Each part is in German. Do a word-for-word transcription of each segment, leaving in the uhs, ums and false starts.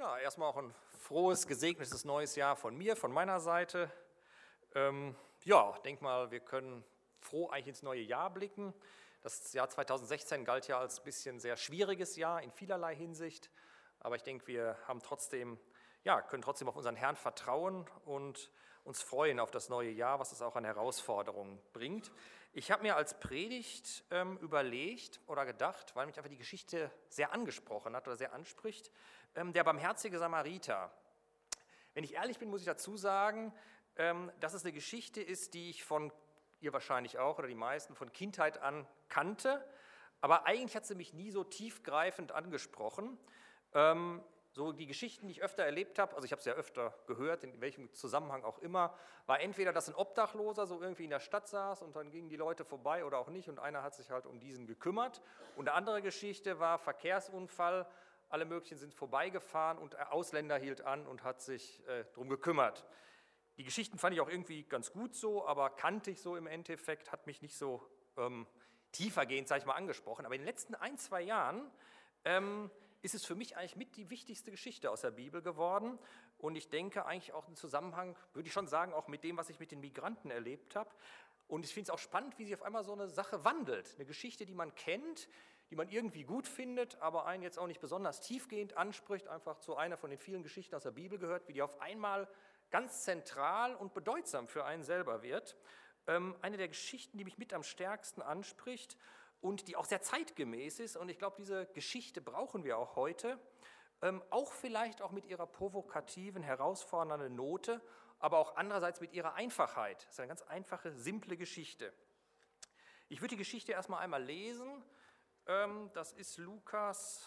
Ja, erstmal auch ein frohes, gesegnetes neues Jahr von mir, von meiner Seite. Ähm, ja, ich denke mal, wir können froh eigentlich ins neue Jahr blicken. Das Jahr zweitausendsechzehn galt ja als ein bisschen sehr schwieriges Jahr in vielerlei Hinsicht. Aber ich denke, wir haben trotzdem, ja, können trotzdem auf unseren Herrn vertrauen und uns freuen auf das neue Jahr, was es auch an Herausforderungen bringt. Ich habe mir als Predigt ähm, überlegt oder gedacht, weil mich einfach die Geschichte sehr angesprochen hat oder sehr anspricht, ähm, der barmherzige Samariter. Wenn ich ehrlich bin, muss ich dazu sagen, ähm, dass es eine Geschichte ist, die ich von, ihr wahrscheinlich auch oder die meisten, von Kindheit an kannte, aber eigentlich hat sie mich nie so tiefgreifend angesprochen. Ähm, So die Geschichten, die ich öfter erlebt habe, also ich habe es ja öfter gehört, in welchem Zusammenhang auch immer, war entweder, dass ein Obdachloser so irgendwie in der Stadt saß und dann gingen die Leute vorbei oder auch nicht und einer hat sich halt um diesen gekümmert. Und eine andere Geschichte war Verkehrsunfall, alle möglichen sind vorbeigefahren und ein Ausländer hielt an und hat sich äh, darum gekümmert. Die Geschichten fand ich auch irgendwie ganz gut so, aber kannte ich so im Endeffekt, hat mich nicht so ähm, tiefergehend, sage ich mal, angesprochen. Aber in den letzten ein, zwei Jahren ähm, ist es für mich eigentlich mit die wichtigste Geschichte aus der Bibel geworden. Und ich denke eigentlich auch im Zusammenhang, würde ich schon sagen, auch mit dem, was ich mit den Migranten erlebt habe. Und ich finde es auch spannend, wie sich auf einmal so eine Sache wandelt. Eine Geschichte, die man kennt, die man irgendwie gut findet, aber einen jetzt auch nicht besonders tiefgehend anspricht, einfach zu einer von den vielen Geschichten aus der Bibel gehört, wie die auf einmal ganz zentral und bedeutsam für einen selber wird. Ähm, eine der Geschichten, die mich mit am stärksten anspricht, und die auch sehr zeitgemäß ist. Und ich glaube, diese Geschichte brauchen wir auch heute, ähm, auch vielleicht auch mit ihrer provokativen, herausfordernden Note, aber auch andererseits mit ihrer Einfachheit. Das ist eine ganz einfache, simple Geschichte. Ich würde die Geschichte erstmal einmal lesen. Ähm, das ist Lukas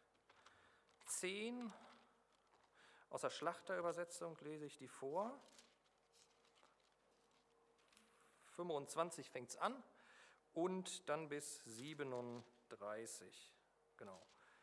zehn. Aus der Schlachterübersetzung lese ich die vor. fünfundzwanzig fängt es an. Und dann bis siebenunddreißig, genau.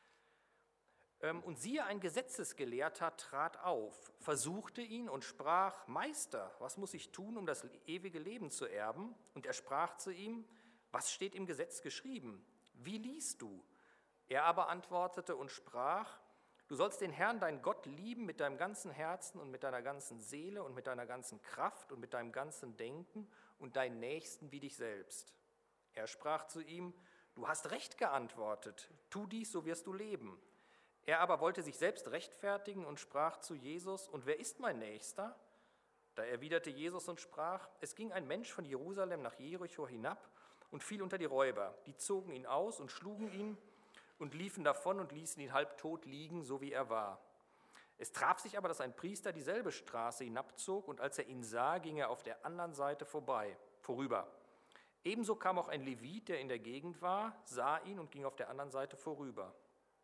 Und siehe, ein Gesetzesgelehrter trat auf, versuchte ihn und sprach: Meister, was muss ich tun, um das ewige Leben zu erben? Und er sprach zu ihm: Was steht im Gesetz geschrieben? Wie liest du? Er aber antwortete und sprach: Du sollst den Herrn, deinen Gott, lieben mit deinem ganzen Herzen und mit deiner ganzen Seele und mit deiner ganzen Kraft und mit deinem ganzen Denken und deinen Nächsten wie dich selbst. Er sprach zu ihm: Du hast recht geantwortet, tu dies, so wirst du leben. Er aber wollte sich selbst rechtfertigen und sprach zu Jesus: Und wer ist mein Nächster? Da erwiderte Jesus und sprach: Es ging ein Mensch von Jerusalem nach Jericho hinab und fiel unter die Räuber. Die zogen ihn aus und schlugen ihn und liefen davon und ließen ihn halbtot liegen, so wie er war. Es traf sich aber, dass ein Priester dieselbe Straße hinabzog, und als er ihn sah, ging er auf der anderen Seite vorbei, vorüber. Ebenso kam auch ein Levit, der in der Gegend war, sah ihn und ging auf der anderen Seite vorüber.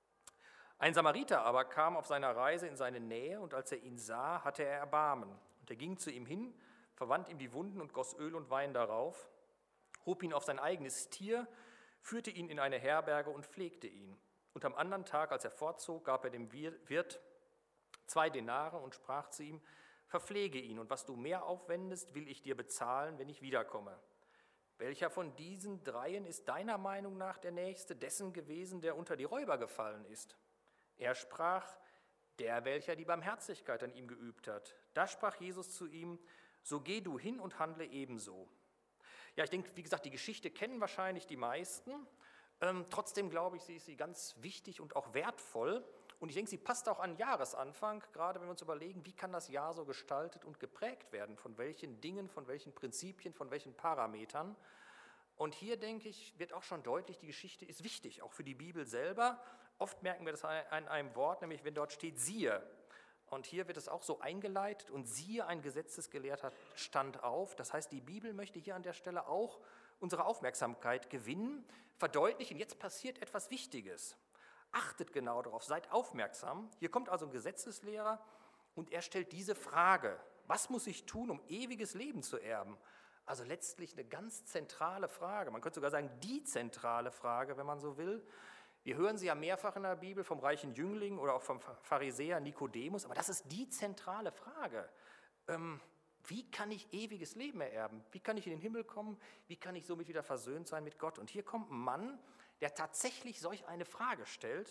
Ein Samariter aber kam auf seiner Reise in seine Nähe, und als er ihn sah, hatte er Erbarmen. Und er ging zu ihm hin, verwand ihm die Wunden und goss Öl und Wein darauf, hob ihn auf sein eigenes Tier, führte ihn in eine Herberge und pflegte ihn. Und am anderen Tag, als er fortzog, gab er dem Wirt zwei Denare und sprach zu ihm: Verpflege ihn, und was du mehr aufwendest, will ich dir bezahlen, wenn ich wiederkomme. Welcher von diesen dreien ist deiner Meinung nach der Nächste dessen gewesen, der unter die Räuber gefallen ist? Er sprach: Der, welcher die Barmherzigkeit an ihm geübt hat. Da sprach Jesus zu ihm: So geh du hin und handle ebenso. Ja, ich denke, wie gesagt, die Geschichte kennen wahrscheinlich die meisten. Ähm, trotzdem glaube ich, sie ist sie ganz wichtig und auch wertvoll. Und ich denke, sie passt auch an Jahresanfang, gerade wenn wir uns überlegen, wie kann das Jahr so gestaltet und geprägt werden, von welchen Dingen, von welchen Prinzipien, von welchen Parametern. Und hier, denke ich, wird auch schon deutlich, die Geschichte ist wichtig, auch für die Bibel selber. Oft merken wir das an einem Wort, nämlich wenn dort steht siehe. Und hier wird es auch so eingeleitet: Und siehe, ein Gesetzesgelehrter stand auf. Das heißt, die Bibel möchte hier an der Stelle auch unsere Aufmerksamkeit gewinnen, verdeutlichen, jetzt passiert etwas Wichtiges. Achtet genau darauf, seid aufmerksam. Hier kommt also ein Gesetzeslehrer und er stellt diese Frage: Was muss ich tun, um ewiges Leben zu erben? Also letztlich eine ganz zentrale Frage. Man könnte sogar sagen, die zentrale Frage, wenn man so will. Wir hören sie ja mehrfach in der Bibel vom reichen Jüngling oder auch vom Pharisäer Nikodemus, aber das ist die zentrale Frage. Ähm, wie kann ich ewiges Leben ererben? Wie kann ich in den Himmel kommen? Wie kann ich somit wieder versöhnt sein mit Gott? Und hier kommt ein Mann, der tatsächlich solch eine Frage stellt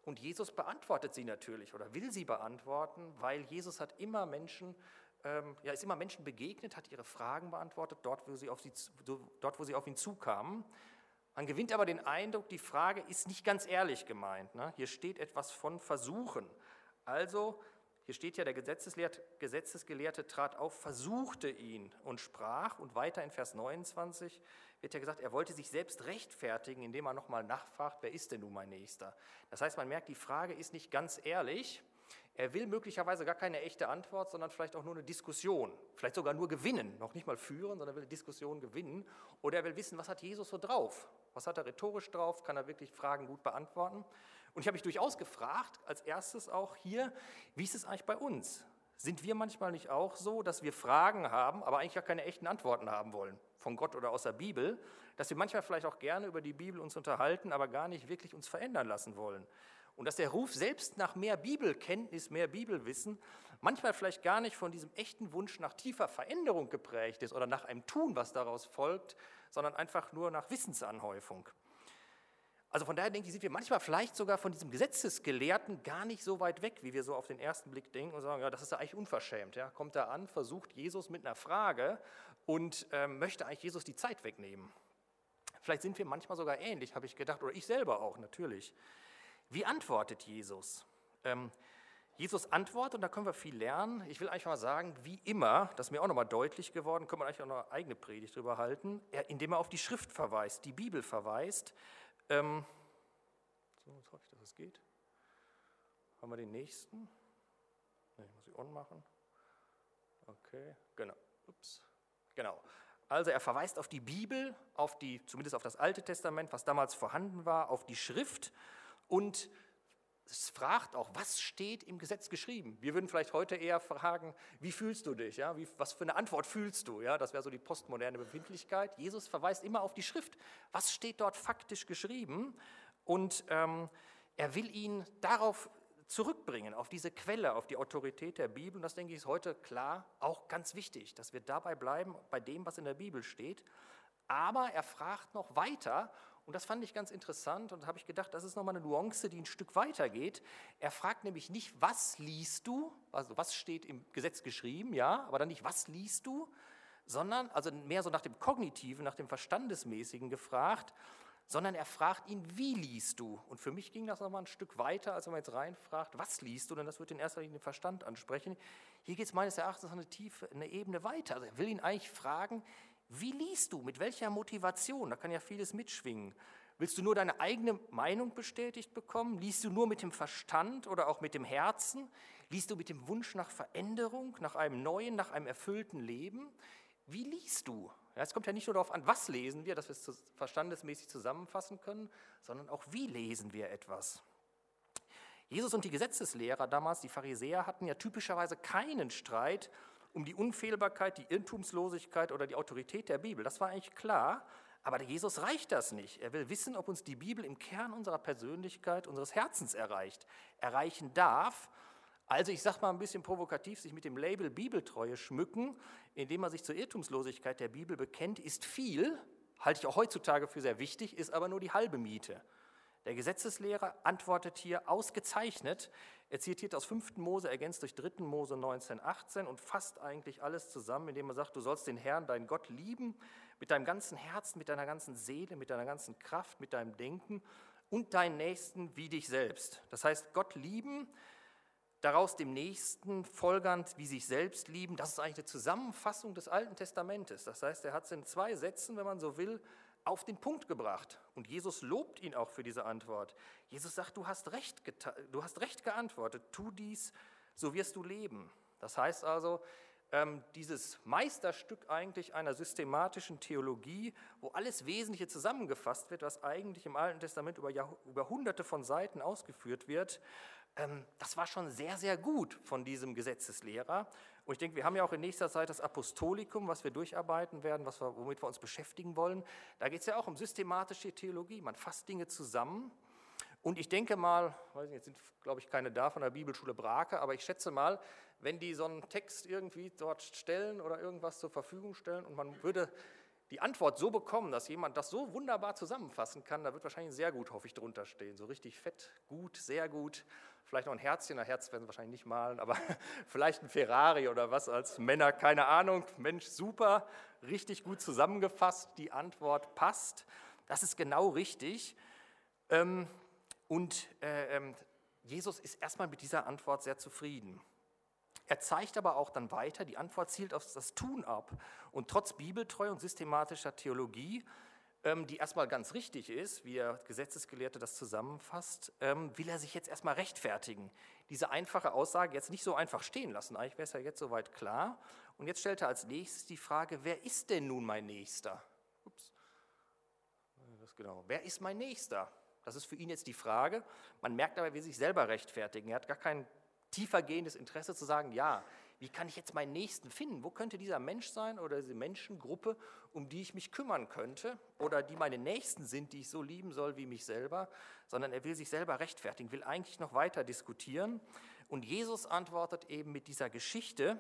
Und Jesus beantwortet sie natürlich oder will sie beantworten, weil Jesus hat immer Menschen, ähm, ja, ist immer Menschen begegnet, hat ihre Fragen beantwortet, dort wo, sie auf sie, dort, wo sie auf ihn zukamen. Man gewinnt aber den Eindruck, die Frage ist nicht ganz ehrlich gemeint. Ne? Hier steht etwas von Versuchen. Also, hier steht ja, der Gesetzesgelehrte trat auf, versuchte ihn und sprach, und weiter in Vers neunundzwanzig wird ja gesagt, er wollte sich selbst rechtfertigen, indem er nochmal nachfragt, wer ist denn nun mein Nächster? Das heißt, man merkt, die Frage ist nicht ganz ehrlich. Er will möglicherweise gar keine echte Antwort, sondern vielleicht auch nur eine Diskussion, vielleicht sogar nur gewinnen, noch nicht mal führen, sondern will eine Diskussion gewinnen. Oder er will wissen, was hat Jesus so drauf? Was hat er rhetorisch drauf? Kann er wirklich Fragen gut beantworten? Und ich habe mich durchaus gefragt, als erstes auch hier, wie ist es eigentlich bei uns? Sind wir manchmal nicht auch so, dass wir Fragen haben, aber eigentlich gar keine echten Antworten haben wollen, von Gott oder aus der Bibel, dass wir manchmal vielleicht auch gerne über die Bibel uns unterhalten, aber gar nicht wirklich uns verändern lassen wollen? Und dass der Ruf selbst nach mehr Bibelkenntnis, mehr Bibelwissen manchmal vielleicht gar nicht von diesem echten Wunsch nach tiefer Veränderung geprägt ist oder nach einem Tun, was daraus folgt, sondern einfach nur nach Wissensanhäufung. Also von daher denke ich, sind wir manchmal vielleicht sogar von diesem Gesetzesgelehrten gar nicht so weit weg, wie wir so auf den ersten Blick denken und sagen, ja, das ist ja eigentlich unverschämt. Ja? Kommt da an, versucht Jesus mit einer Frage und äh, möchte eigentlich Jesus die Zeit wegnehmen. Vielleicht sind wir manchmal sogar ähnlich, habe ich gedacht, oder ich selber auch natürlich. Wie antwortet Jesus? Ähm, Jesus antwortet, und da können wir viel lernen. Ich will eigentlich mal sagen, wie immer, das ist mir auch nochmal deutlich geworden, können wir eigentlich auch noch eine eigene Predigt drüber halten, er, indem er auf die Schrift verweist, die Bibel verweist. Ähm, so, jetzt hoffe ich, dass es geht. Haben wir den nächsten? Ne, muss ich on machen. Okay, genau. Ups. Genau. Also er verweist auf die Bibel, auf die, zumindest auf das Alte Testament, was damals vorhanden war, auf die Schrift. Und es fragt auch, was steht im Gesetz geschrieben? Wir würden vielleicht heute eher fragen, wie fühlst du dich? Ja? Wie, was für eine Antwort fühlst du? Ja? Das wäre so die postmoderne Befindlichkeit. Jesus verweist immer auf die Schrift. Was steht dort faktisch geschrieben? Und ähm, er will ihn darauf zurückbringen, auf diese Quelle, auf die Autorität der Bibel. Und das, denke ich, ist heute klar auch ganz wichtig, dass wir dabei bleiben, bei dem, was in der Bibel steht. Aber er fragt noch weiter. Und das fand ich ganz interessant und da habe ich gedacht, das ist nochmal eine Nuance, die ein Stück weiter geht. Er fragt nämlich nicht, was liest du, also was steht im Gesetz geschrieben, ja, aber dann nicht, was liest du, sondern, also mehr so nach dem Kognitiven, nach dem Verstandesmäßigen gefragt, sondern er fragt ihn, wie liest du? Und für mich ging das nochmal ein Stück weiter, als wenn man jetzt reinfragt, was liest du, denn das wird in erster Linie den Verstand ansprechen. Hier geht es meines Erachtens eine Tiefe, eine Ebene weiter. Also er will ihn eigentlich fragen, wie liest du? Mit welcher Motivation? Da kann ja vieles mitschwingen. Willst du nur deine eigene Meinung bestätigt bekommen? Liest du nur mit dem Verstand oder auch mit dem Herzen? Liest du mit dem Wunsch nach Veränderung, nach einem neuen, nach einem erfüllten Leben? Wie liest du? Ja, es kommt ja nicht nur darauf an, was lesen wir, dass wir es verstandesmäßig zusammenfassen können, sondern auch, wie lesen wir etwas. Jesus und die Gesetzeslehrer damals, die Pharisäer, hatten ja typischerweise keinen Streit um die Unfehlbarkeit, die Irrtumslosigkeit oder die Autorität der Bibel. Das war eigentlich klar, aber Jesus reicht das nicht. Er will wissen, ob uns die Bibel im Kern unserer Persönlichkeit, unseres Herzens erreicht, erreichen darf. Also ich sage mal ein bisschen provokativ, sich mit dem Label Bibeltreue schmücken, indem man sich zur Irrtumslosigkeit der Bibel bekennt, ist viel, halte ich auch heutzutage für sehr wichtig, ist aber nur die halbe Miete. Der Gesetzeslehrer antwortet hier ausgezeichnet. Er zitiert aus fünften Mose, ergänzt durch dritten Mose neunzehn, achtzehn und fasst eigentlich alles zusammen, indem er sagt, du sollst den Herrn, deinen Gott, lieben, mit deinem ganzen Herzen, mit deiner ganzen Seele, mit deiner ganzen Kraft, mit deinem Denken und deinen Nächsten wie dich selbst. Das heißt, Gott lieben, daraus dem Nächsten folgernd wie sich selbst lieben, das ist eigentlich eine Zusammenfassung des Alten Testamentes. Das heißt, er hat es in zwei Sätzen, wenn man so will, auf den Punkt gebracht. Und Jesus lobt ihn auch für diese Antwort. Jesus sagt, du hast recht, du hast recht geantwortet, tu dies, so wirst du leben. Das heißt also, ähm, dieses Meisterstück eigentlich einer systematischen Theologie, wo alles Wesentliche zusammengefasst wird, was eigentlich im Alten Testament über, Jahr, über hunderte von Seiten ausgeführt wird, ähm, das war schon sehr, sehr gut von diesem Gesetzeslehrer. Und ich denke, wir haben ja auch in nächster Zeit das Apostolikum, was wir durcharbeiten werden, was wir, womit wir uns beschäftigen wollen. Da geht es ja auch um systematische Theologie. Man fasst Dinge zusammen. Und ich denke mal, weiß nicht, jetzt sind, glaube ich, keine da von der Bibelschule Brake, aber ich schätze mal, wenn die so einen Text irgendwie dort stellen oder irgendwas zur Verfügung stellen und man würde die Antwort so bekommen, dass jemand das so wunderbar zusammenfassen kann, da wird wahrscheinlich sehr gut, hoffe ich, drunter stehen. So richtig fett, gut, sehr gut, vielleicht noch ein Herzchen, ein Herz werden sie wahrscheinlich nicht malen, aber vielleicht ein Ferrari oder was als Männer, keine Ahnung. Mensch, super, richtig gut zusammengefasst, die Antwort passt. Das ist genau richtig. Und Jesus ist erstmal mit dieser Antwort sehr zufrieden. Er zeigt aber auch dann weiter, die Antwort zielt auf das Tun ab. Und trotz Bibeltreue und systematischer Theologie, ähm, die erstmal ganz richtig ist, wie der Gesetzesgelehrte das zusammenfasst, ähm, will er sich jetzt erstmal rechtfertigen. Diese einfache Aussage jetzt nicht so einfach stehen lassen. Eigentlich wäre es ja jetzt soweit klar. Und jetzt stellt er als nächstes die Frage, wer ist denn nun mein Nächster? Ups. Das genau. Wer ist mein Nächster? Das ist für ihn jetzt die Frage. Man merkt aber, er will sich selber rechtfertigen. Er hat gar kein tiefergehendes Interesse zu sagen, ja, wie kann ich jetzt meinen Nächsten finden? Wo könnte dieser Mensch sein oder diese Menschengruppe, um die ich mich kümmern könnte oder die meine Nächsten sind, die ich so lieben soll wie mich selber, sondern er will sich selber rechtfertigen, will eigentlich noch weiter diskutieren. Und Jesus antwortet eben mit dieser Geschichte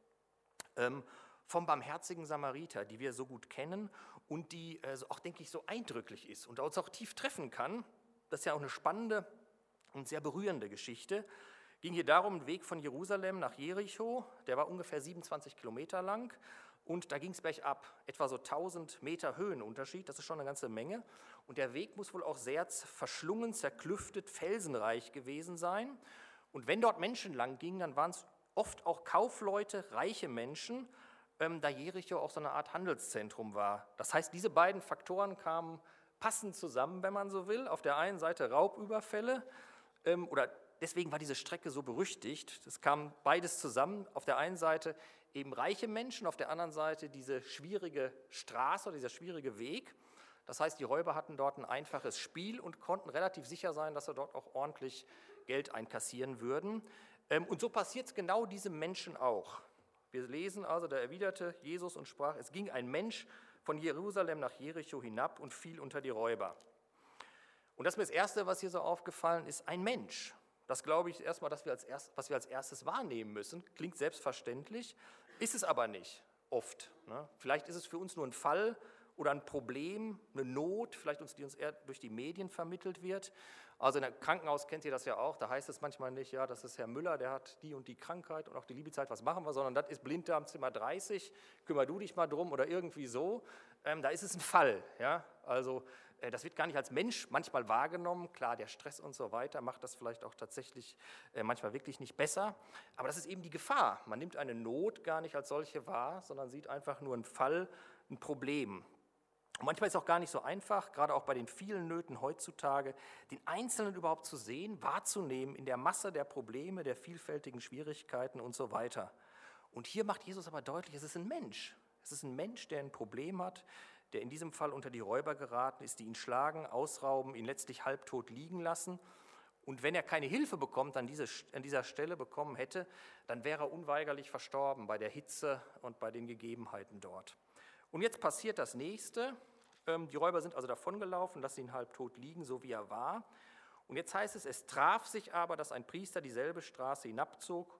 ähm, vom barmherzigen Samariter, die wir so gut kennen und die äh, auch, denke ich, so eindrücklich ist und uns auch tief treffen kann. Das ist ja auch eine spannende und sehr berührende Geschichte. Ging hier darum, ein Weg von Jerusalem nach Jericho, der war ungefähr siebenundzwanzig Kilometer lang und da ging es bergab, etwa so tausend Meter Höhenunterschied, das ist schon eine ganze Menge. Und der Weg muss wohl auch sehr verschlungen, zerklüftet, felsenreich gewesen sein. Und wenn dort Menschen lang gingen, dann waren es oft auch Kaufleute, reiche Menschen, ähm, da Jericho auch so eine Art Handelszentrum war. Das heißt, diese beiden Faktoren kamen passend zusammen, wenn man so will. Auf der einen Seite Raubüberfälle ähm, oder deswegen war diese Strecke so berüchtigt. Es kam beides zusammen. Auf der einen Seite eben reiche Menschen, auf der anderen Seite diese schwierige Straße oder dieser schwierige Weg. Das heißt, die Räuber hatten dort ein einfaches Spiel und konnten relativ sicher sein, dass sie dort auch ordentlich Geld einkassieren würden. Und so passiert es genau diesem Menschen auch. Wir lesen also, da erwiderte Jesus und sprach, es ging ein Mensch von Jerusalem nach Jericho hinab und fiel unter die Räuber. Und das ist mir das Erste, was hier so aufgefallen ist, ein Mensch. Das glaube ich erstmal, dass wir als erst, was wir als erstes wahrnehmen müssen. Klingt selbstverständlich, ist es aber nicht oft. Ne? Vielleicht ist es für uns nur ein Fall oder ein Problem, eine Not, vielleicht uns, die uns eher durch die Medien vermittelt wird. Also in einem Krankenhaus kennt ihr das ja auch, da heißt es manchmal nicht, ja, das ist Herr Müller, der hat die und die Krankheit und auch die Liebezeit, was machen wir, sondern das ist Blinddarm Zimmer dreißig, kümmer du dich mal drum oder irgendwie so. Ähm, da ist es ein Fall, ja, also äh, das wird gar nicht als Mensch manchmal wahrgenommen, klar, der Stress und so weiter macht das vielleicht auch tatsächlich äh, manchmal wirklich nicht besser, aber das ist eben die Gefahr, man nimmt eine Not gar nicht als solche wahr, sondern sieht einfach nur einen Fall, ein Problem. Und manchmal ist es auch gar nicht so einfach, gerade auch bei den vielen Nöten heutzutage, den Einzelnen überhaupt zu sehen, wahrzunehmen in der Masse der Probleme, der vielfältigen Schwierigkeiten und so weiter. Und hier macht Jesus aber deutlich, es ist ein Mensch. Es ist ein Mensch, der ein Problem hat, der in diesem Fall unter die Räuber geraten ist, die ihn schlagen, ausrauben, ihn letztlich halbtot liegen lassen. Und wenn er keine Hilfe bekommt, an, diese, an dieser Stelle bekommen hätte, dann wäre er unweigerlich verstorben bei der Hitze und bei den Gegebenheiten dort. Und jetzt passiert das Nächste. Die Räuber sind also davongelaufen, lassen ihn halbtot liegen, so wie er war. Und jetzt heißt es, es traf sich aber, dass ein Priester dieselbe Straße hinabzog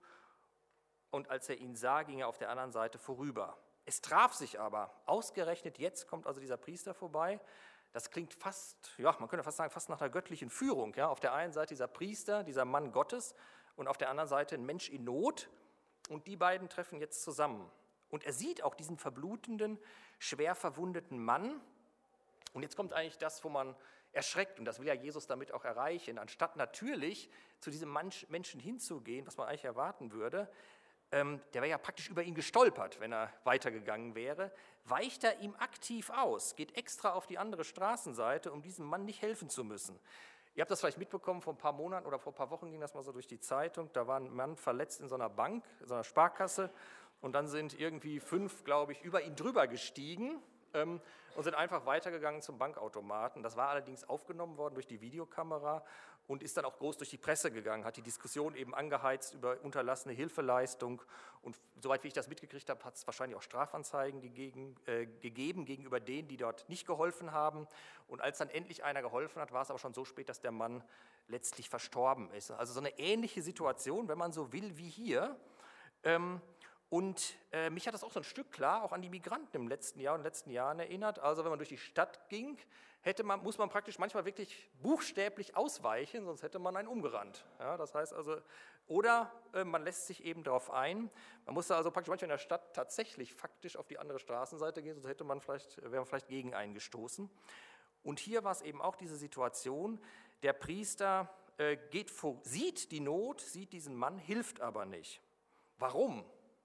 und als er ihn sah, ging er auf der anderen Seite vorüber. Es traf sich aber, ausgerechnet jetzt kommt also dieser Priester vorbei. Das klingt fast, ja, man könnte fast sagen, fast nach einer göttlichen Führung. Ja? Auf der einen Seite dieser Priester, dieser Mann Gottes und auf der anderen Seite ein Mensch in Not. Und die beiden treffen jetzt zusammen. Und er sieht auch diesen verblutenden, schwer verwundeten Mann. Und jetzt kommt eigentlich das, wo man erschreckt. Und das will ja Jesus damit auch erreichen. Anstatt natürlich zu diesem Menschen hinzugehen, was man eigentlich erwarten würde, ähm, der wäre ja praktisch über ihn gestolpert, wenn er weitergegangen wäre, weicht er ihm aktiv aus, geht extra auf die andere Straßenseite, um diesem Mann nicht helfen zu müssen. Ihr habt das vielleicht mitbekommen, vor ein paar Monaten oder vor ein paar Wochen ging das mal so durch die Zeitung. Da war ein Mann verletzt in so einer Bank, in so einer Sparkasse. Und dann sind irgendwie fünf, glaube ich, über ihn drüber gestiegen ähm, und sind einfach weitergegangen zum Bankautomaten. Das war allerdings aufgenommen worden durch die Videokamera und ist dann auch groß durch die Presse gegangen, hat die Diskussion eben angeheizt über unterlassene Hilfeleistung. Und soweit wie ich das mitgekriegt habe, hat es wahrscheinlich auch Strafanzeigen gegeben, äh, gegeben gegenüber denen, die dort nicht geholfen haben. Und als dann endlich einer geholfen hat, war es aber schon so spät, dass der Mann letztlich verstorben ist. Also so eine ähnliche Situation, wenn man so will, wie hier. Ähm, Und äh, mich hat das auch so ein Stück klar auch an die Migranten im letzten Jahr und in den letzten Jahren erinnert. Also wenn man durch die Stadt ging, hätte man, muss man praktisch manchmal wirklich buchstäblich ausweichen, sonst hätte man einen umgerannt. Ja, das heißt also, oder äh, man lässt sich eben darauf ein. Man musste also praktisch manchmal in der Stadt tatsächlich faktisch auf die andere Straßenseite gehen, sonst hätte man vielleicht, wäre man vielleicht gegen einen gestoßen. Und hier war es eben auch diese Situation, der Priester äh, geht vor, sieht die Not, sieht diesen Mann, hilft aber nicht. Warum?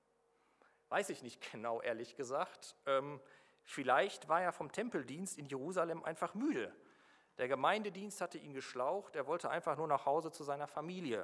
Weiß ich nicht genau, ehrlich gesagt. Ähm, vielleicht war er vom Tempeldienst in Jerusalem einfach müde. Der Gemeindedienst hatte ihn geschlaucht, er wollte einfach nur nach Hause zu seiner Familie.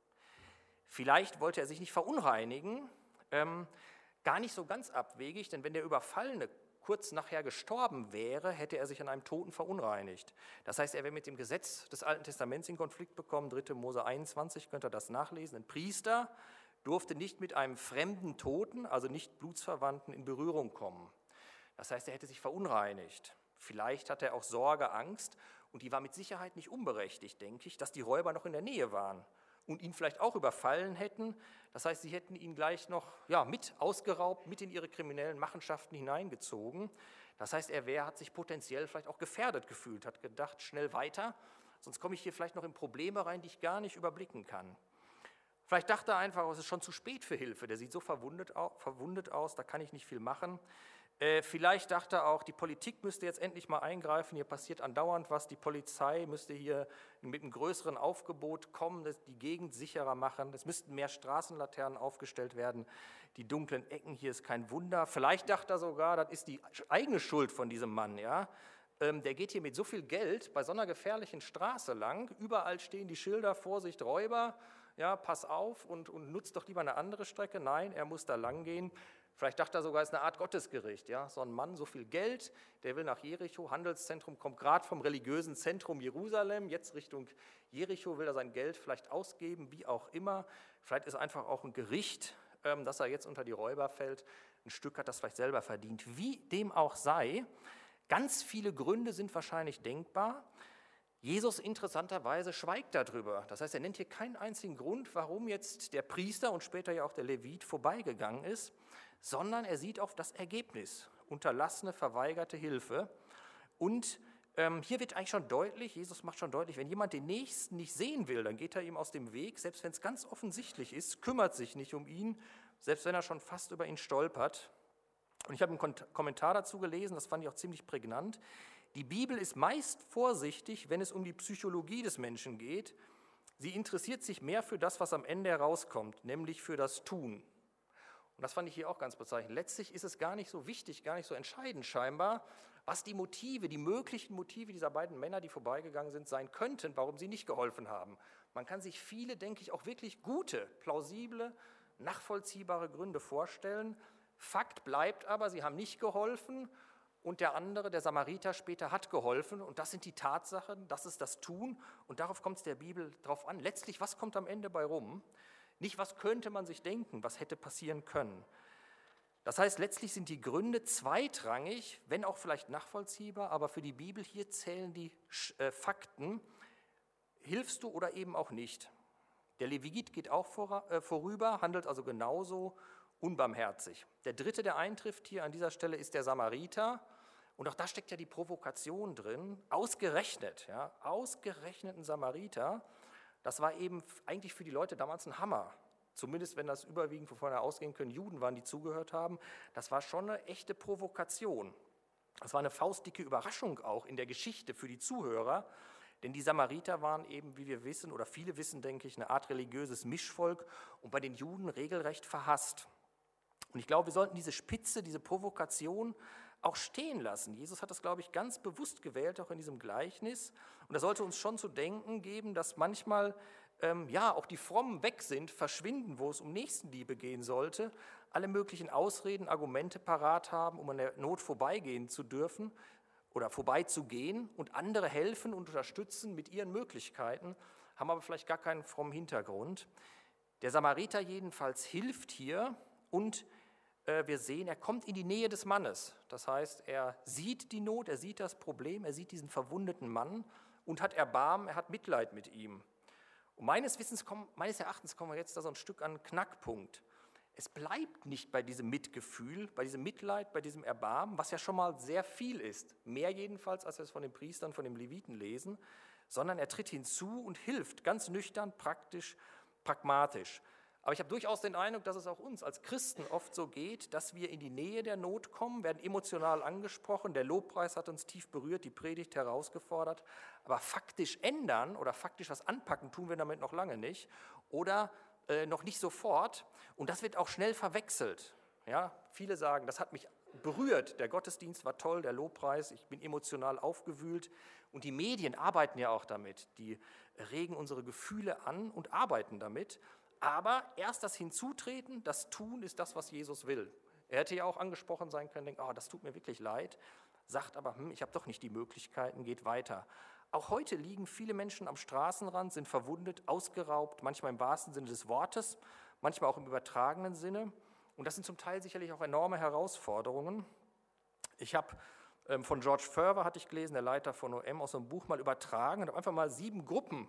Vielleicht wollte er sich nicht verunreinigen, ähm, gar nicht so ganz abwegig, denn wenn der Überfallene kurz nachher gestorben wäre, hätte er sich an einem Toten verunreinigt. Das heißt, er wäre mit dem Gesetz des Alten Testaments in Konflikt bekommen. dritte Mose einundzwanzig, könnt ihr das nachlesen. Ein Priester durfte nicht mit einem fremden Toten, also nicht Blutsverwandten, in Berührung kommen. Das heißt, er hätte sich verunreinigt. Vielleicht hatte er auch Sorge, Angst, und die war mit Sicherheit nicht unberechtigt, denke ich, dass die Räuber noch in der Nähe waren und ihn vielleicht auch überfallen hätten. Das heißt, sie hätten ihn gleich noch ja, mit ausgeraubt, mit in ihre kriminellen Machenschaften hineingezogen. Das heißt, er wär, hat sich potenziell vielleicht auch gefährdet gefühlt, hat gedacht, schnell weiter, sonst komme ich hier vielleicht noch in Probleme rein, die ich gar nicht überblicken kann. Vielleicht dachte er einfach, es ist schon zu spät für Hilfe, der sieht so verwundet aus, da kann ich nicht viel machen. Äh, vielleicht dachte er auch, die Politik müsste jetzt endlich mal eingreifen, hier passiert andauernd was, die Polizei müsste hier mit einem größeren Aufgebot kommen, das die Gegend sicherer machen, es müssten mehr Straßenlaternen aufgestellt werden, die dunklen Ecken, hier ist kein Wunder. Vielleicht dachte er sogar, das ist die eigene Schuld von diesem Mann, ja. Ähm, der geht hier mit so viel Geld bei so einer gefährlichen Straße lang, überall stehen die Schilder, Vorsicht, Räuber, ja, pass auf und, und nutzt doch lieber eine andere Strecke. Nein, er muss da lang gehen. Vielleicht dachte er sogar, es ist eine Art Gottesgericht. Ja? So ein Mann, so viel Geld, der will nach Jericho, Handelszentrum, kommt gerade vom religiösen Zentrum Jerusalem, jetzt Richtung Jericho, will er sein Geld vielleicht ausgeben, wie auch immer. Vielleicht ist einfach auch ein Gericht, ähm, dass er jetzt unter die Räuber fällt. Ein Stück hat das vielleicht selber verdient. Wie dem auch sei, ganz viele Gründe sind wahrscheinlich denkbar. Jesus interessanterweise schweigt darüber. Das heißt, er nennt hier keinen einzigen Grund, warum jetzt der Priester und später ja auch der Levit vorbeigegangen ist, sondern er sieht auf das Ergebnis, unterlassene, verweigerte Hilfe. Und ähm, hier wird eigentlich schon deutlich, Jesus macht schon deutlich, wenn jemand den Nächsten nicht sehen will, dann geht er ihm aus dem Weg, selbst wenn es ganz offensichtlich ist, kümmert sich nicht um ihn, selbst wenn er schon fast über ihn stolpert. Und ich habe einen Kommentar dazu gelesen, das fand ich auch ziemlich prägnant. Die Bibel ist meist vorsichtig, wenn es um die Psychologie des Menschen geht. Sie interessiert sich mehr für das, was am Ende herauskommt, nämlich für das Tun. Und das fand ich hier auch ganz bezeichnend. Letztlich ist es gar nicht so wichtig, gar nicht so entscheidend scheinbar, was die Motive, die möglichen Motive dieser beiden Männer, die vorbeigegangen sind, sein könnten, warum sie nicht geholfen haben. Man kann sich viele, denke ich, auch wirklich gute, plausible, nachvollziehbare Gründe vorstellen. Fakt bleibt aber, sie haben nicht geholfen. Und der andere, der Samariter, später hat geholfen. Und das sind die Tatsachen, das ist das Tun. Und darauf kommt es der Bibel drauf an. Letztlich, was kommt am Ende bei rum? Nicht, was könnte man sich denken, was hätte passieren können. Das heißt, letztlich sind die Gründe zweitrangig, wenn auch vielleicht nachvollziehbar, aber für die Bibel hier zählen die äh, Fakten. Hilfst du oder eben auch nicht? Der Levit geht auch vor, äh, vorüber, handelt also genauso unbarmherzig. Der dritte, der eintrifft hier an dieser Stelle, ist der Samariter. Und auch da steckt ja die Provokation drin, ausgerechnet, ja, ausgerechnet ein Samariter, das war eben eigentlich für die Leute damals ein Hammer. Zumindest wenn das überwiegend, wovon wir ausgehen können, Juden waren, die zugehört haben. Das war schon eine echte Provokation. Das war eine faustdicke Überraschung auch in der Geschichte für die Zuhörer, denn die Samariter waren eben, wie wir wissen, oder viele wissen, denke ich, eine Art religiöses Mischvolk und bei den Juden regelrecht verhasst. Und ich glaube, wir sollten diese Spitze, diese Provokation auch stehen lassen. Jesus hat das, glaube ich, ganz bewusst gewählt, auch in diesem Gleichnis. Und das sollte uns schon zu denken geben, dass manchmal ähm, ja auch die Frommen weg sind, verschwinden, wo es um Nächstenliebe gehen sollte, alle möglichen Ausreden, Argumente parat haben, um an der Not vorbeigehen zu dürfen oder vorbeizugehen und andere helfen und unterstützen mit ihren Möglichkeiten, haben aber vielleicht gar keinen frommen Hintergrund. Der Samariter jedenfalls hilft hier und wir sehen, er kommt in die Nähe des Mannes. Das heißt, er sieht die Not, er sieht das Problem, er sieht diesen verwundeten Mann und hat Erbarmen, er hat Mitleid mit ihm. Und meines Wissens, meines Erachtens kommen wir jetzt da so ein Stück an einen Knackpunkt. es bleibt nicht bei diesem Mitgefühl, bei diesem Mitleid, bei diesem Erbarmen, was ja schon mal sehr viel ist, mehr jedenfalls, als wir es von den Priestern, von den Leviten lesen, sondern er tritt hinzu und hilft, ganz nüchtern, praktisch, pragmatisch. Aber ich habe durchaus den Eindruck, dass es auch uns als Christen oft so geht, dass wir in die Nähe der Not kommen, werden emotional angesprochen, der Lobpreis hat uns tief berührt, die Predigt herausgefordert, aber faktisch ändern oder faktisch was anpacken tun wir damit noch lange nicht oder äh, noch nicht sofort, und das wird auch schnell verwechselt. Ja, viele sagen, das hat mich berührt, der Gottesdienst war toll, der Lobpreis, ich bin emotional aufgewühlt, und die Medien arbeiten ja auch damit, die regen unsere Gefühle an und arbeiten damit. Aber erst das Hinzutreten, das Tun ist das, was Jesus will. Er hätte ja auch angesprochen sein können, denkt, oh, das tut mir wirklich leid, sagt aber, hm, ich habe doch nicht die Möglichkeiten, geht weiter. Auch heute liegen viele Menschen am Straßenrand, sind verwundet, ausgeraubt, manchmal im wahrsten Sinne des Wortes, manchmal auch im übertragenen Sinne. Und das sind zum Teil sicherlich auch enorme Herausforderungen. Ich habe ähm, von George Ferber, hatte ich gelesen, der Leiter von O M, aus so einem Buch mal übertragen und habe einfach mal sieben Gruppen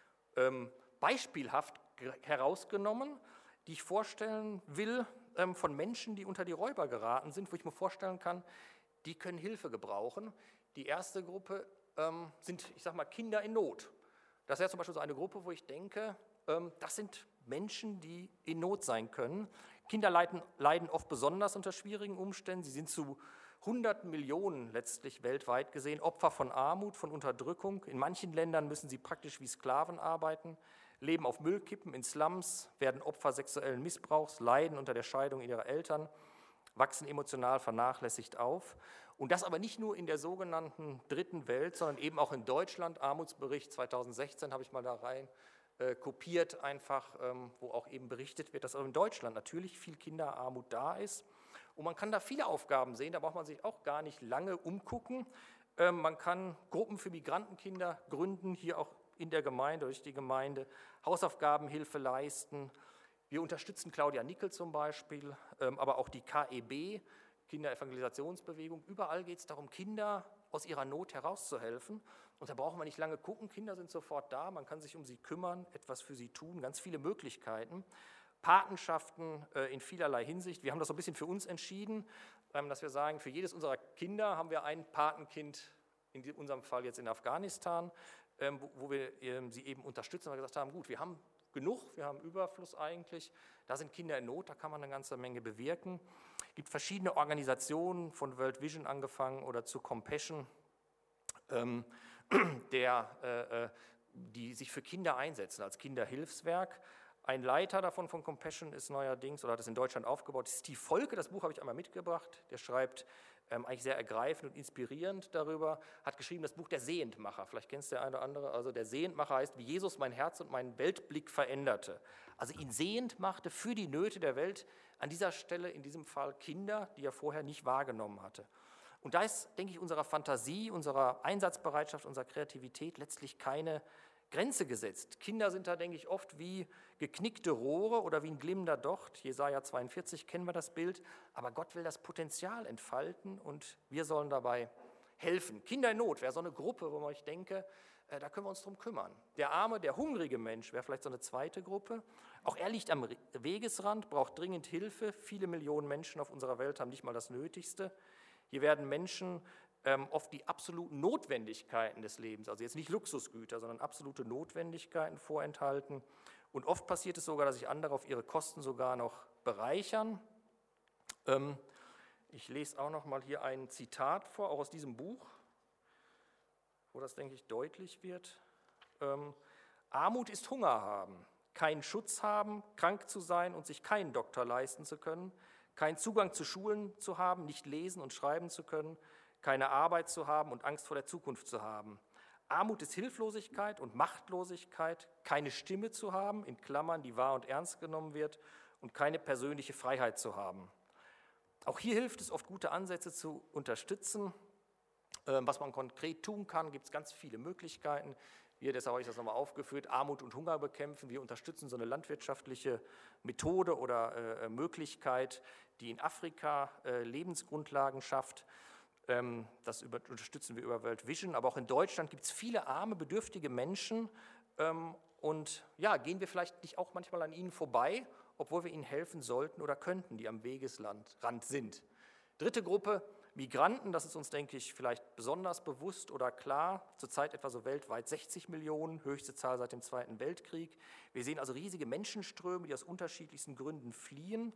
ähm, beispielhaft herausgenommen, die ich vorstellen will, ähm, von Menschen, die unter die Räuber geraten sind, wo ich mir vorstellen kann, die können Hilfe gebrauchen. Die erste Gruppe ähm, sind, ich sage mal, Kinder in Not. Das wäre zum Beispiel so eine Gruppe, wo ich denke, ähm, das sind Menschen, die in Not sein können. Kinder leiden, leiden oft besonders unter schwierigen Umständen. Sie sind zu hunderten Millionen letztlich weltweit gesehen Opfer von Armut, von Unterdrückung. In manchen Ländern müssen sie praktisch wie Sklaven arbeiten, leben auf Müllkippen, in Slums, werden Opfer sexuellen Missbrauchs, leiden unter der Scheidung ihrer Eltern, wachsen emotional vernachlässigt auf. Und das aber nicht nur in der sogenannten Dritten Welt, sondern eben auch in Deutschland. Armutsbericht zweitausendsechzehn habe ich mal da rein äh, kopiert, einfach, ähm, wo auch eben berichtet wird, dass auch in Deutschland natürlich viel Kinderarmut da ist. Und man kann da viele Aufgaben sehen, da braucht man sich auch gar nicht lange umgucken. Ähm, man kann Gruppen für Migrantenkinder gründen, hier auch in der Gemeinde, durch die Gemeinde, Hausaufgabenhilfe leisten. Wir unterstützen Claudia Nickel zum Beispiel, ähm, aber auch die K E B, Kinderevangelisationsbewegung. Überall geht es darum, Kinder aus ihrer Not herauszuhelfen. Und da brauchen wir nicht lange gucken, Kinder sind sofort da, man kann sich um sie kümmern, etwas für sie tun, ganz viele Möglichkeiten. Patenschaften äh, in vielerlei Hinsicht. Wir haben das so ein bisschen für uns entschieden, ähm, dass wir sagen, für jedes unserer Kinder haben wir ein Patenkind, in unserem Fall jetzt in Afghanistan, ähm, wo, wo wir ähm, sie eben unterstützen, weil wir gesagt haben, gut, wir haben genug, wir haben Überfluss eigentlich, da sind Kinder in Not, da kann man eine ganze Menge bewirken. Es gibt verschiedene Organisationen, von World Vision angefangen oder zu Compassion, ähm, der, äh, die sich für Kinder einsetzen, als Kinderhilfswerk. Ein Leiter davon von Compassion ist neuerdings, oder hat es in Deutschland aufgebaut, Steve Volke, das Buch habe ich einmal mitgebracht, der schreibt ähm, eigentlich sehr ergreifend und inspirierend darüber, hat geschrieben das Buch Der Sehendmacher, vielleicht kennst du der eine oder andere, also der Sehendmacher heißt, wie Jesus mein Herz und meinen Weltblick veränderte, also ihn sehend machte für die Nöte der Welt, an dieser Stelle in diesem Fall Kinder, die er vorher nicht wahrgenommen hatte. Und da ist, denke ich, unserer Fantasie, unserer Einsatzbereitschaft, unserer Kreativität letztlich keine Grenze gesetzt. Kinder sind da, denke ich, oft wie geknickte Rohre oder wie ein glimmender Docht. Jesaja zweiundvierzig kennen wir das Bild. Aber Gott will das Potenzial entfalten und wir sollen dabei helfen. Kinder in Not wäre so eine Gruppe, wo ich denke, äh, da können wir uns drum kümmern. Der arme, der hungrige Mensch wäre vielleicht so eine zweite Gruppe. Auch er liegt am Wegesrand, braucht dringend Hilfe. Viele Millionen Menschen auf unserer Welt haben nicht mal das Nötigste. Hier werden Menschen ähm, oft die absoluten Notwendigkeiten des Lebens, also jetzt nicht Luxusgüter, sondern absolute Notwendigkeiten vorenthalten. Und oft passiert es sogar, dass sich andere auf ihre Kosten sogar noch bereichern. Ähm, ich lese auch noch mal hier ein Zitat vor, auch aus diesem Buch, wo das, denke ich, deutlich wird. Ähm, Armut ist Hunger haben, keinen Schutz haben, krank zu sein und sich keinen Doktor leisten zu können, keinen Zugang zu Schulen zu haben, nicht lesen und schreiben zu können, keine Arbeit zu haben und Angst vor der Zukunft zu haben. Armut ist Hilflosigkeit und Machtlosigkeit, keine Stimme zu haben, in Klammern, die wahr und ernst genommen wird, und keine persönliche Freiheit zu haben. Auch hier hilft es oft, gute Ansätze zu unterstützen. Was man konkret tun kann, gibt es ganz viele Möglichkeiten. Hier, deshalb habe ich das nochmal aufgeführt, Armut und Hunger bekämpfen. Wir unterstützen so eine landwirtschaftliche Methode oder äh, Möglichkeit, die in Afrika äh, Lebensgrundlagen schafft. Ähm, das über, unterstützen wir über World Vision. Aber auch in Deutschland gibt es viele arme, bedürftige Menschen. Ähm, und ja, gehen wir vielleicht nicht auch manchmal an ihnen vorbei, obwohl wir ihnen helfen sollten oder könnten, die am Wegesrand sind. Dritte Gruppe, Migranten, das ist uns, denke ich, vielleicht besonders bewusst oder klar, zurzeit etwa so weltweit sechzig Millionen, höchste Zahl seit dem Zweiten Weltkrieg. Wir sehen also riesige Menschenströme, die aus unterschiedlichsten Gründen fliehen.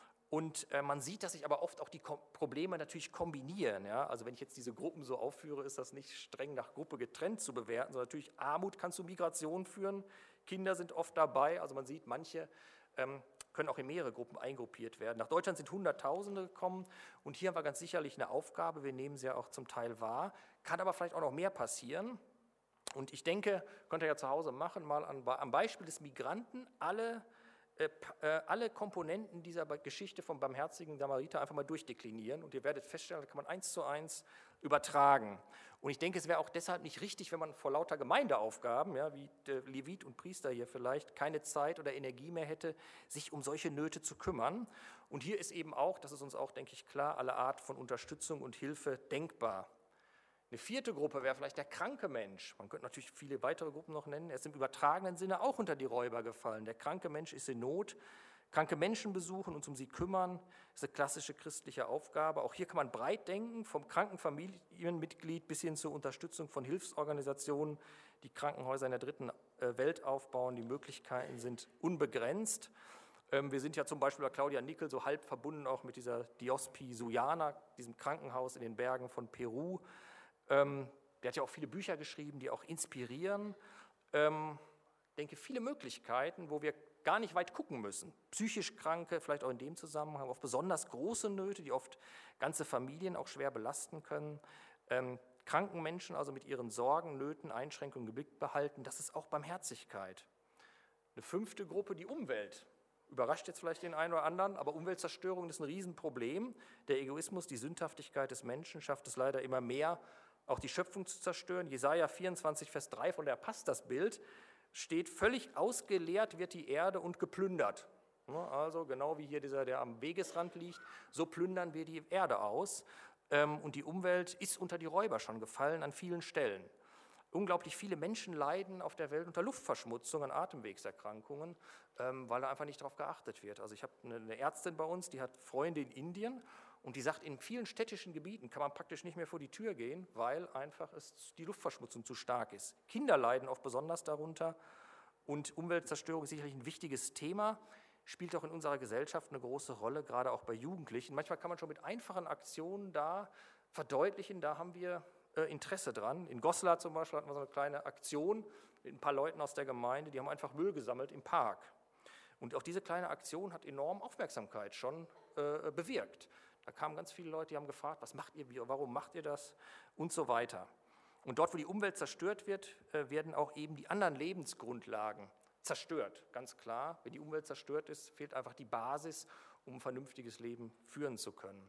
Und äh, man sieht, dass sich aber oft auch die Ko- Probleme natürlich kombinieren. Ja? Also wenn ich jetzt diese Gruppen so aufführe, ist das nicht streng nach Gruppe getrennt zu bewerten, sondern natürlich Armut kann zu Migration führen, Kinder sind oft dabei, also man sieht, manche ähm, können auch in mehrere Gruppen eingruppiert werden. Nach Deutschland sind Hunderttausende gekommen und hier haben wir ganz sicherlich eine Aufgabe, wir nehmen sie ja auch zum Teil wahr, kann aber vielleicht auch noch mehr passieren. Und ich denke, könnt ihr ja zu Hause machen, mal an, am Beispiel des Migranten alle Äh, äh, alle Komponenten dieser Geschichte vom barmherzigen Samariter einfach mal durchdeklinieren und ihr werdet feststellen, da kann man eins zu eins übertragen. Und ich denke, es wäre auch deshalb nicht richtig, wenn man vor lauter Gemeindeaufgaben, ja, wie der Levit und Priester hier vielleicht, keine Zeit oder Energie mehr hätte, sich um solche Nöte zu kümmern. Und hier ist eben auch, das ist uns auch, denke ich, klar, alle Art von Unterstützung und Hilfe denkbar. Eine vierte Gruppe wäre vielleicht der kranke Mensch. Man könnte natürlich viele weitere Gruppen noch nennen. Er ist im übertragenen Sinne auch unter die Räuber gefallen. Der kranke Mensch ist in Not. Kranke Menschen besuchen, uns um sie kümmern, ist eine klassische christliche Aufgabe. Auch hier kann man breit denken, vom kranken Familienmitglied bis hin zur Unterstützung von Hilfsorganisationen, die Krankenhäuser in der dritten Welt aufbauen. Die Möglichkeiten sind unbegrenzt. Wir sind ja zum Beispiel bei Claudia Nickel so halb verbunden auch mit dieser Diospi Suyana, diesem Krankenhaus in den Bergen von Peru. Ähm, der hat ja auch viele Bücher geschrieben, die auch inspirieren. Ähm, ich denke, viele Möglichkeiten, wo wir gar nicht weit gucken müssen. Psychisch Kranke, vielleicht auch in dem Zusammenhang, auf besonders große Nöte, die oft ganze Familien auch schwer belasten können. Ähm, kranken Menschen also mit ihren Sorgen, Nöten, Einschränkungen im Blick behalten, das ist auch Barmherzigkeit. Eine fünfte Gruppe, die Umwelt. Überrascht jetzt vielleicht den einen oder anderen, aber Umweltzerstörung ist ein Riesenproblem. Der Egoismus, die Sündhaftigkeit des Menschen schafft es leider immer mehr, auch die Schöpfung zu zerstören. Jesaja vierundzwanzig, Vers drei, von der passt das Bild, steht, völlig ausgeleert wird die Erde und geplündert. Also genau wie hier dieser, der am Wegesrand liegt, so plündern wir die Erde aus. Und die Umwelt ist unter die Räuber schon gefallen an vielen Stellen. Unglaublich viele Menschen leiden auf der Welt unter Luftverschmutzung, an Atemwegserkrankungen, weil da einfach nicht darauf geachtet wird. Also ich habe eine Ärztin bei uns, die hat Freunde in Indien und die sagt, in vielen städtischen Gebieten kann man praktisch nicht mehr vor die Tür gehen, weil einfach es, die Luftverschmutzung zu stark ist. Kinder leiden oft besonders darunter und Umweltzerstörung ist sicherlich ein wichtiges Thema, spielt auch in unserer Gesellschaft eine große Rolle, gerade auch bei Jugendlichen. Manchmal kann man schon mit einfachen Aktionen da verdeutlichen, da haben wir Interesse dran. In Goslar zum Beispiel hatten wir so eine kleine Aktion mit ein paar Leuten aus der Gemeinde, die haben einfach Müll gesammelt im Park. Und auch diese kleine Aktion hat enorm Aufmerksamkeit schon äh, bewirkt. Da kamen ganz viele Leute, die haben gefragt, was macht ihr, warum macht ihr das und so weiter. Und dort, wo die Umwelt zerstört wird, äh, werden auch eben die anderen Lebensgrundlagen zerstört, ganz klar. Wenn die Umwelt zerstört ist, fehlt einfach die Basis, um ein vernünftiges Leben führen zu können.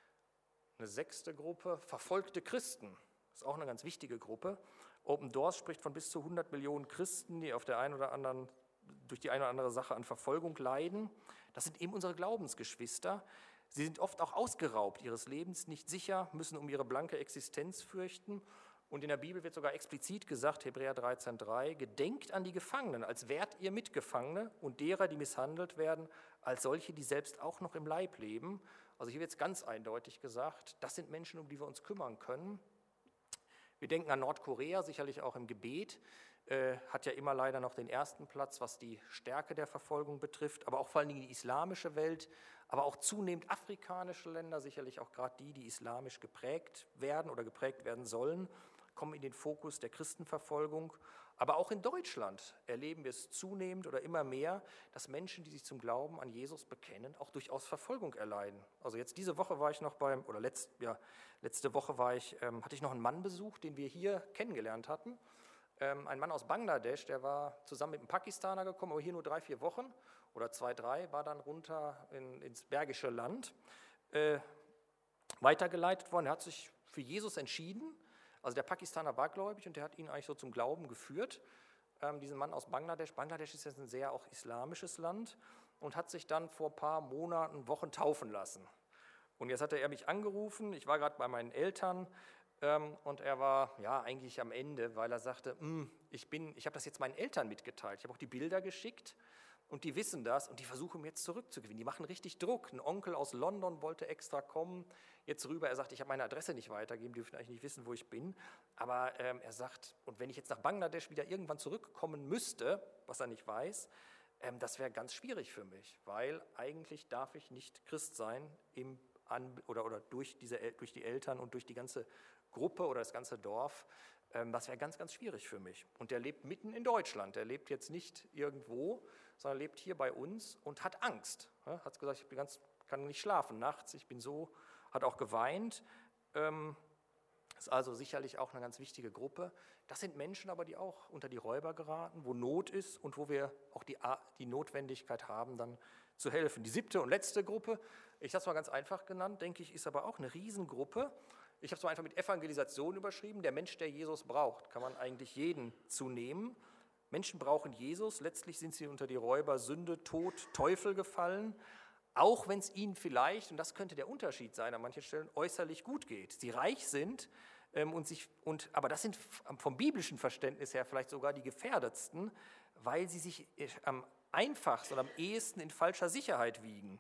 Eine sechste Gruppe, verfolgte Christen. Das ist auch eine ganz wichtige Gruppe. Open Doors spricht von bis zu hundert Millionen Christen, die auf der einen oder anderen, durch die eine oder andere Sache an Verfolgung leiden. Das sind eben unsere Glaubensgeschwister. Sie sind oft auch ausgeraubt ihres Lebens, nicht sicher, müssen um ihre blanke Existenz fürchten. Und in der Bibel wird sogar explizit gesagt, Hebräer dreizehn drei, gedenkt an die Gefangenen, als wärt ihr Mitgefangene und derer, die misshandelt werden, als solche, die selbst auch noch im Leib leben. Also hier wird es ganz eindeutig gesagt, das sind Menschen, um die wir uns kümmern können. Wir denken an Nordkorea, sicherlich auch im Gebet, äh, hat ja immer leider noch den ersten Platz, was die Stärke der Verfolgung betrifft, aber auch vor allen Dingen die islamische Welt, aber auch zunehmend afrikanische Länder, sicherlich auch gerade die, die islamisch geprägt werden oder geprägt werden sollen, kommen in den Fokus der Christenverfolgung. Aber auch in Deutschland erleben wir es zunehmend oder immer mehr, dass Menschen, die sich zum Glauben an Jesus bekennen, auch durchaus Verfolgung erleiden. Also jetzt diese Woche war ich noch beim, oder letzt, ja, letzte Woche war ich, ähm, hatte ich noch einen Mann besucht, den wir hier kennengelernt hatten. Ähm, ein Mann aus Bangladesch, der war zusammen mit einem Pakistaner gekommen, aber hier nur drei, vier Wochen oder zwei, drei, war dann runter in, ins Bergische Land, äh, weitergeleitet worden. Er hat sich für Jesus entschieden. Also der Pakistaner war gläubig und der hat ihn eigentlich so zum Glauben geführt, ähm, diesen Mann aus Bangladesch. Bangladesch ist jetzt ein sehr auch islamisches Land und hat sich dann vor ein paar Monaten, Wochen taufen lassen. Und jetzt hatte er mich angerufen, ich war gerade bei meinen Eltern ähm, und er war ja eigentlich am Ende, weil er sagte, ich bin, ich habe das jetzt meinen Eltern mitgeteilt. Ich habe auch die Bilder geschickt und die wissen das und die versuchen jetzt zurückzugewinnen. Die machen richtig Druck. Ein Onkel aus London wollte extra kommen, jetzt rüber. Er sagt, ich habe meine Adresse nicht weitergegeben, die dürfen eigentlich nicht wissen, wo ich bin. Aber ähm, er sagt, und wenn ich jetzt nach Bangladesch wieder irgendwann zurückkommen müsste, was er nicht weiß, ähm, das wäre ganz schwierig für mich, weil eigentlich darf ich nicht Christ sein im An- oder, oder durch, diese, durch die Eltern und durch die ganze Gruppe oder das ganze Dorf. Ähm, das wäre ganz, ganz schwierig für mich. Und der lebt mitten in Deutschland. Der lebt jetzt nicht irgendwo, sondern lebt hier bei uns und hat Angst. Ja, hat gesagt, ich bin ganz, kann nicht schlafen nachts, ich bin so, hat auch geweint. Ähm, ist also sicherlich auch eine ganz wichtige Gruppe. Das sind Menschen aber, die auch unter die Räuber geraten, wo Not ist und wo wir auch die, die Notwendigkeit haben, dann zu helfen. Die siebte und letzte Gruppe, ich habe es mal ganz einfach genannt, denke ich, ist aber auch eine Riesengruppe. Ich habe es mal einfach mit Evangelisation überschrieben. Der Mensch, der Jesus braucht, kann man eigentlich jeden zunehmen. Menschen brauchen Jesus, letztlich sind sie unter die Räuber, Sünde, Tod, Teufel gefallen, auch wenn es ihnen vielleicht, und das könnte der Unterschied sein, an manchen Stellen äußerlich gut geht. Sie reich sind, ähm, und sich, und, aber das sind vom biblischen Verständnis her vielleicht sogar die gefährdetsten, weil sie sich am einfachsten oder am ehesten in falscher Sicherheit wiegen.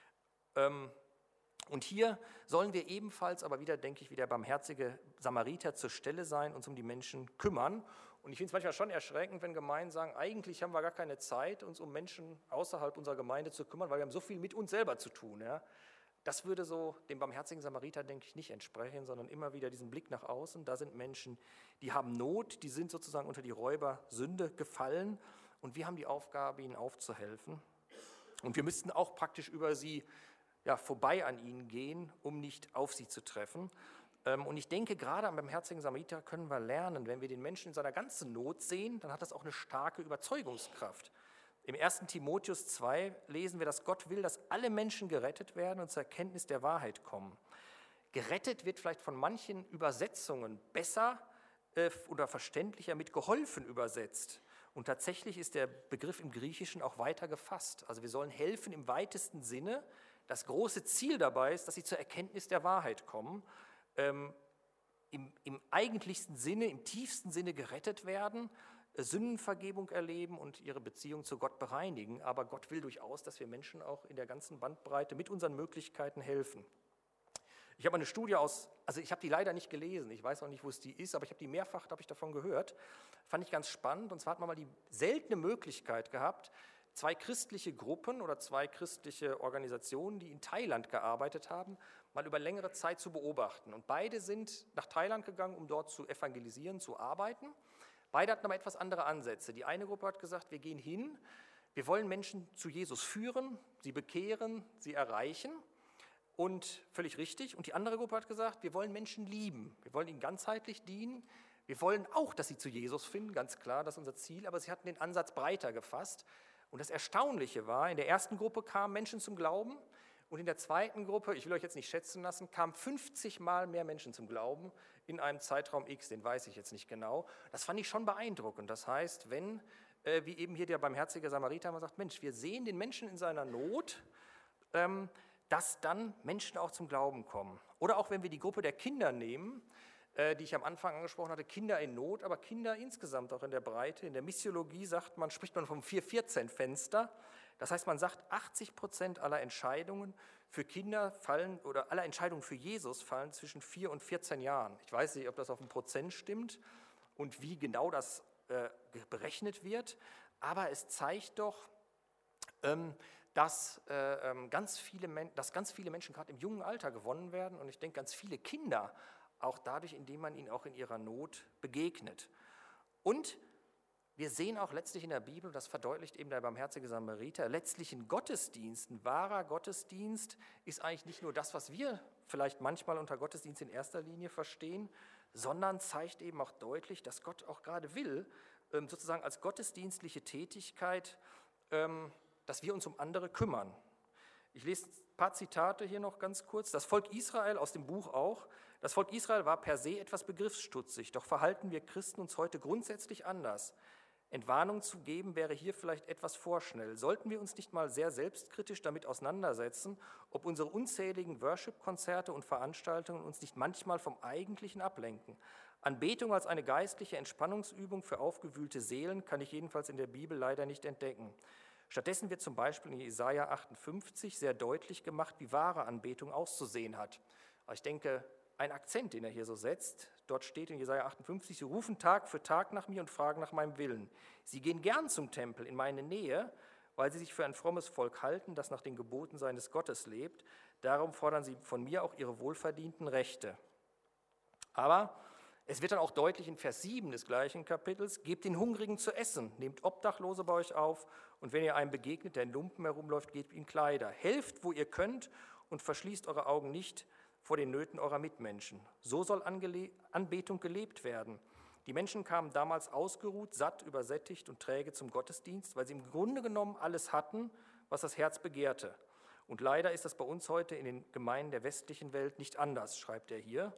Ähm, Und hier sollen wir ebenfalls, aber wieder, denke ich, wie der barmherzige Samariter zur Stelle sein, uns um die Menschen kümmern. Und ich finde es manchmal schon erschreckend, wenn Gemeinden sagen, eigentlich haben wir gar keine Zeit, uns um Menschen außerhalb unserer Gemeinde zu kümmern, weil wir haben so viel mit uns selber zu tun. Ja. Das würde so dem barmherzigen Samariter, denke ich, nicht entsprechen, sondern immer wieder diesen Blick nach außen. Da sind Menschen, die haben Not, die sind sozusagen unter die Räuber Sünde gefallen und wir haben die Aufgabe, ihnen aufzuhelfen. Und wir müssten auch praktisch über sie ja, vorbei an ihnen gehen, um nicht auf sie zu treffen. Und ich denke, gerade am barmherzigen Samariter können wir lernen, wenn wir den Menschen in seiner ganzen Not sehen, dann hat das auch eine starke Überzeugungskraft. Im ersten Timotheus zwei lesen wir, dass Gott will, dass alle Menschen gerettet werden und zur Erkenntnis der Wahrheit kommen. Gerettet wird vielleicht von manchen Übersetzungen besser äh, oder verständlicher mit geholfen übersetzt. Und tatsächlich ist der Begriff im Griechischen auch weiter gefasst. Also wir sollen helfen im weitesten Sinne. Das große Ziel dabei ist, dass sie zur Erkenntnis der Wahrheit kommen, ähm, im, im eigentlichsten Sinne, im tiefsten Sinne gerettet werden, äh, Sündenvergebung erleben und ihre Beziehung zu Gott bereinigen. Aber Gott will durchaus, dass wir Menschen auch in der ganzen Bandbreite mit unseren Möglichkeiten helfen. Ich habe eine Studie aus, also ich habe die leider nicht gelesen, ich weiß auch nicht, wo es die ist, aber ich habe die mehrfach, habe ich davon gehört, fand ich ganz spannend. Und zwar hat man mal die seltene Möglichkeit gehabt, zwei christliche Gruppen oder zwei christliche Organisationen, die in Thailand gearbeitet haben, mal über längere Zeit zu beobachten. Und beide sind nach Thailand gegangen, um dort zu evangelisieren, zu arbeiten. Beide hatten aber etwas andere Ansätze. Die eine Gruppe hat gesagt, wir gehen hin, wir wollen Menschen zu Jesus führen, sie bekehren, sie erreichen. Und völlig richtig. Und die andere Gruppe hat gesagt, wir wollen Menschen lieben, wir wollen ihnen ganzheitlich dienen. Wir wollen auch, dass sie zu Jesus finden, ganz klar, das ist unser Ziel, aber sie hatten den Ansatz breiter gefasst. Und das Erstaunliche war, in der ersten Gruppe kamen Menschen zum Glauben und in der zweiten Gruppe, ich will euch jetzt nicht schätzen lassen, kamen fünfzig Mal mehr Menschen zum Glauben in einem Zeitraum X, den weiß ich jetzt nicht genau. Das fand ich schon beeindruckend. Das heißt, wenn, äh, wie eben hier der barmherzige Samariter mal sagt, Mensch, wir sehen den Menschen in seiner Not, ähm, dass dann Menschen auch zum Glauben kommen. Oder auch wenn wir die Gruppe der Kinder nehmen, äh, die ich am Anfang angesprochen hatte, Kinder in Not, aber Kinder insgesamt auch in der Breite. In der Missiologie sagt man, spricht man vom vier vierzehn Fenster. Das heißt, man sagt, achtzig Prozent aller Entscheidungen für Kinder fallen, oder aller Entscheidungen für Jesus fallen zwischen vier und vierzehn Jahren. Ich weiß nicht, ob das auf ein Prozent stimmt und wie genau das äh, berechnet wird, aber es zeigt doch, ähm, dass, äh, ganz viele Men- dass ganz viele Menschen gerade im jungen Alter gewonnen werden und ich denke, ganz viele Kinder auch dadurch, indem man ihnen auch in ihrer Not begegnet. Und wir sehen auch letztlich in der Bibel, das verdeutlicht eben der barmherzige Samariter, letztlich ein Gottesdienst, ein wahrer Gottesdienst ist eigentlich nicht nur das, was wir vielleicht manchmal unter Gottesdienst in erster Linie verstehen, sondern zeigt eben auch deutlich, dass Gott auch gerade will, ähm, sozusagen als gottesdienstliche Tätigkeit, ähm, dass wir uns um andere kümmern. Ich lese ein paar Zitate hier noch ganz kurz. Das Volk Israel, aus dem Buch auch, das Volk Israel war per se etwas begriffsstutzig, doch verhalten wir Christen uns heute grundsätzlich anders. Entwarnung zu geben wäre hier vielleicht etwas vorschnell. Sollten wir uns nicht mal sehr selbstkritisch damit auseinandersetzen, ob unsere unzähligen Worship-Konzerte und Veranstaltungen uns nicht manchmal vom Eigentlichen ablenken? Anbetung als eine geistliche Entspannungsübung für aufgewühlte Seelen kann ich jedenfalls in der Bibel leider nicht entdecken. Stattdessen wird zum Beispiel in Jesaja achtundfünfzig sehr deutlich gemacht, wie wahre Anbetung auszusehen hat. Aber ich denke, ein Akzent, den er hier so setzt, dort steht in Jesaja achtundfünfzig, sie rufen Tag für Tag nach mir und fragen nach meinem Willen. Sie gehen gern zum Tempel in meine Nähe, weil sie sich für ein frommes Volk halten, das nach den Geboten seines Gottes lebt. Darum fordern sie von mir auch ihre wohlverdienten Rechte. Aber es wird dann auch deutlich in Vers sieben des gleichen Kapitels, gebt den Hungrigen zu essen, nehmt Obdachlose bei euch auf und wenn ihr einem begegnet, der in Lumpen herumläuft, gebt ihm Kleider. Helft, wo ihr könnt und verschließt eure Augen nicht vor den Nöten eurer Mitmenschen. So soll Angele- Anbetung gelebt werden. Die Menschen kamen damals ausgeruht, satt, übersättigt und träge zum Gottesdienst, weil sie im Grunde genommen alles hatten, was das Herz begehrte. Und leider ist das bei uns heute in den Gemeinden der westlichen Welt nicht anders, schreibt er hier.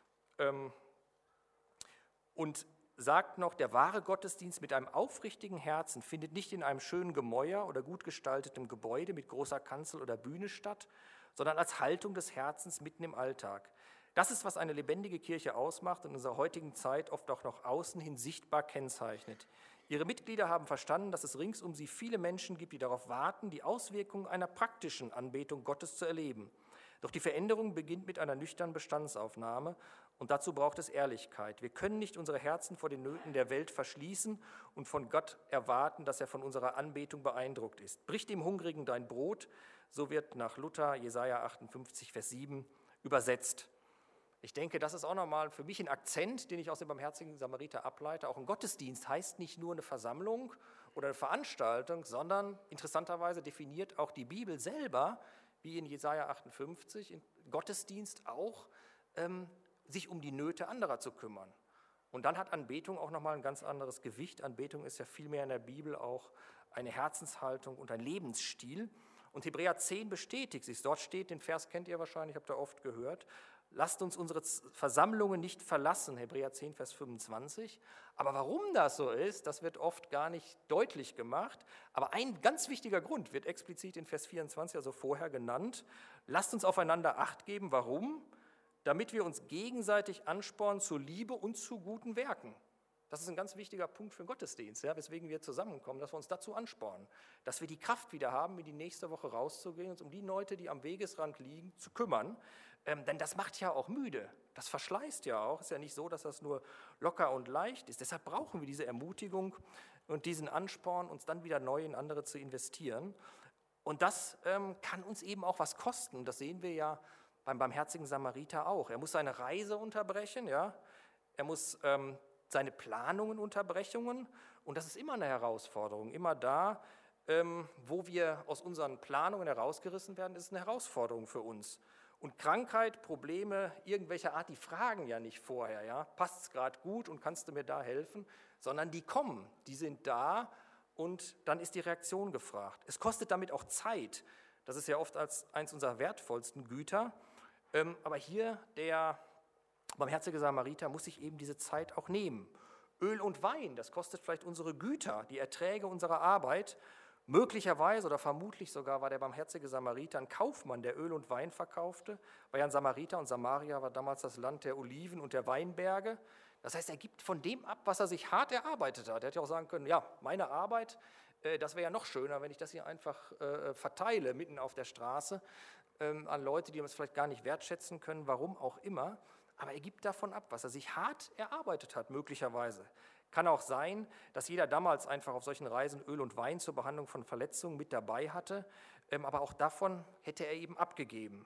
Und sagt noch, der wahre Gottesdienst mit einem aufrichtigen Herzen findet nicht in einem schönen Gemäuer oder gut gestaltetem Gebäude mit großer Kanzel oder Bühne statt, sondern als Haltung des Herzens mitten im Alltag. Das ist, was eine lebendige Kirche ausmacht und in unserer heutigen Zeit oft auch noch außen hin sichtbar kennzeichnet. Ihre Mitglieder haben verstanden, dass es rings um sie viele Menschen gibt, die darauf warten, die Auswirkungen einer praktischen Anbetung Gottes zu erleben. Doch die Veränderung beginnt mit einer nüchternen Bestandsaufnahme und dazu braucht es Ehrlichkeit. Wir können nicht unsere Herzen vor den Nöten der Welt verschließen und von Gott erwarten, dass er von unserer Anbetung beeindruckt ist. Brich dem Hungrigen dein Brot, so wird nach Luther Jesaja achtundfünfzig, Vers sieben übersetzt. Ich denke, das ist auch nochmal für mich ein Akzent, den ich aus dem barmherzigen Samariter ableite. Auch ein Gottesdienst heißt nicht nur eine Versammlung oder eine Veranstaltung, sondern interessanterweise definiert auch die Bibel selber, wie in Jesaja achtundfünfzig, in Gottesdienst auch, ähm, sich um die Nöte anderer zu kümmern. Und dann hat Anbetung auch nochmal ein ganz anderes Gewicht. Anbetung ist ja vielmehr in der Bibel auch eine Herzenshaltung und ein Lebensstil. Und Hebräer zehn bestätigt sich. Dort steht, den Vers kennt ihr wahrscheinlich, habt ihr oft gehört, lasst uns unsere Versammlungen nicht verlassen, Hebräer zehn, Vers fünfundzwanzig. Aber warum das so ist, das wird oft gar nicht deutlich gemacht. Aber ein ganz wichtiger Grund wird explizit in Vers vierundzwanzig, also vorher genannt. Lasst uns aufeinander Acht geben. Warum? Damit wir uns gegenseitig anspornen zur Liebe und zu guten Werken. Das ist ein ganz wichtiger Punkt für den Gottesdienst, ja, weswegen wir zusammenkommen, dass wir uns dazu anspornen, dass wir die Kraft wieder haben, in die nächste Woche rauszugehen, uns um die Leute, die am Wegesrand liegen, zu kümmern. Ähm, denn das macht ja auch müde, das verschleißt ja auch. Es ist ja nicht so, dass das nur locker und leicht ist. Deshalb brauchen wir diese Ermutigung und diesen Ansporn, uns dann wieder neu in andere zu investieren. Und das ähm, kann uns eben auch was kosten. Das sehen wir ja beim barmherzigen Samariter auch. Er muss seine Reise unterbrechen, ja. Er muss ähm, seine Planungen unterbrechen. Und das ist immer eine Herausforderung. Immer da, ähm, wo wir aus unseren Planungen herausgerissen werden, ist es eine Herausforderung für uns. Und Krankheit, Probleme irgendwelcher Art, die fragen ja nicht vorher, ja, passt es gerade gut und kannst du mir da helfen, sondern die kommen, die sind da und dann ist die Reaktion gefragt. Es kostet damit auch Zeit, das ist ja oft als eins unserer wertvollsten Güter, ähm, aber hier der barmherzige Samariter muss sich eben diese Zeit auch nehmen. Öl und Wein, das kostet vielleicht unsere Güter, die Erträge unserer Arbeit. Möglicherweise oder vermutlich sogar war der barmherzige Samariter ein Kaufmann, der Öl und Wein verkaufte, weil ja ein Samariter und Samaria war damals das Land der Oliven und der Weinberge. Das heißt, er gibt von dem ab, was er sich hart erarbeitet hat. Er hätte ja auch sagen können, ja, meine Arbeit, äh, das wäre ja noch schöner, wenn ich das hier einfach äh, verteile, mitten auf der Straße, ähm, an Leute, die es vielleicht gar nicht wertschätzen können, warum auch immer. Aber er gibt davon ab, was er sich hart erarbeitet hat, möglicherweise. Kann auch sein, dass jeder damals einfach auf solchen Reisen Öl und Wein zur Behandlung von Verletzungen mit dabei hatte, ähm, aber auch davon hätte er eben abgegeben.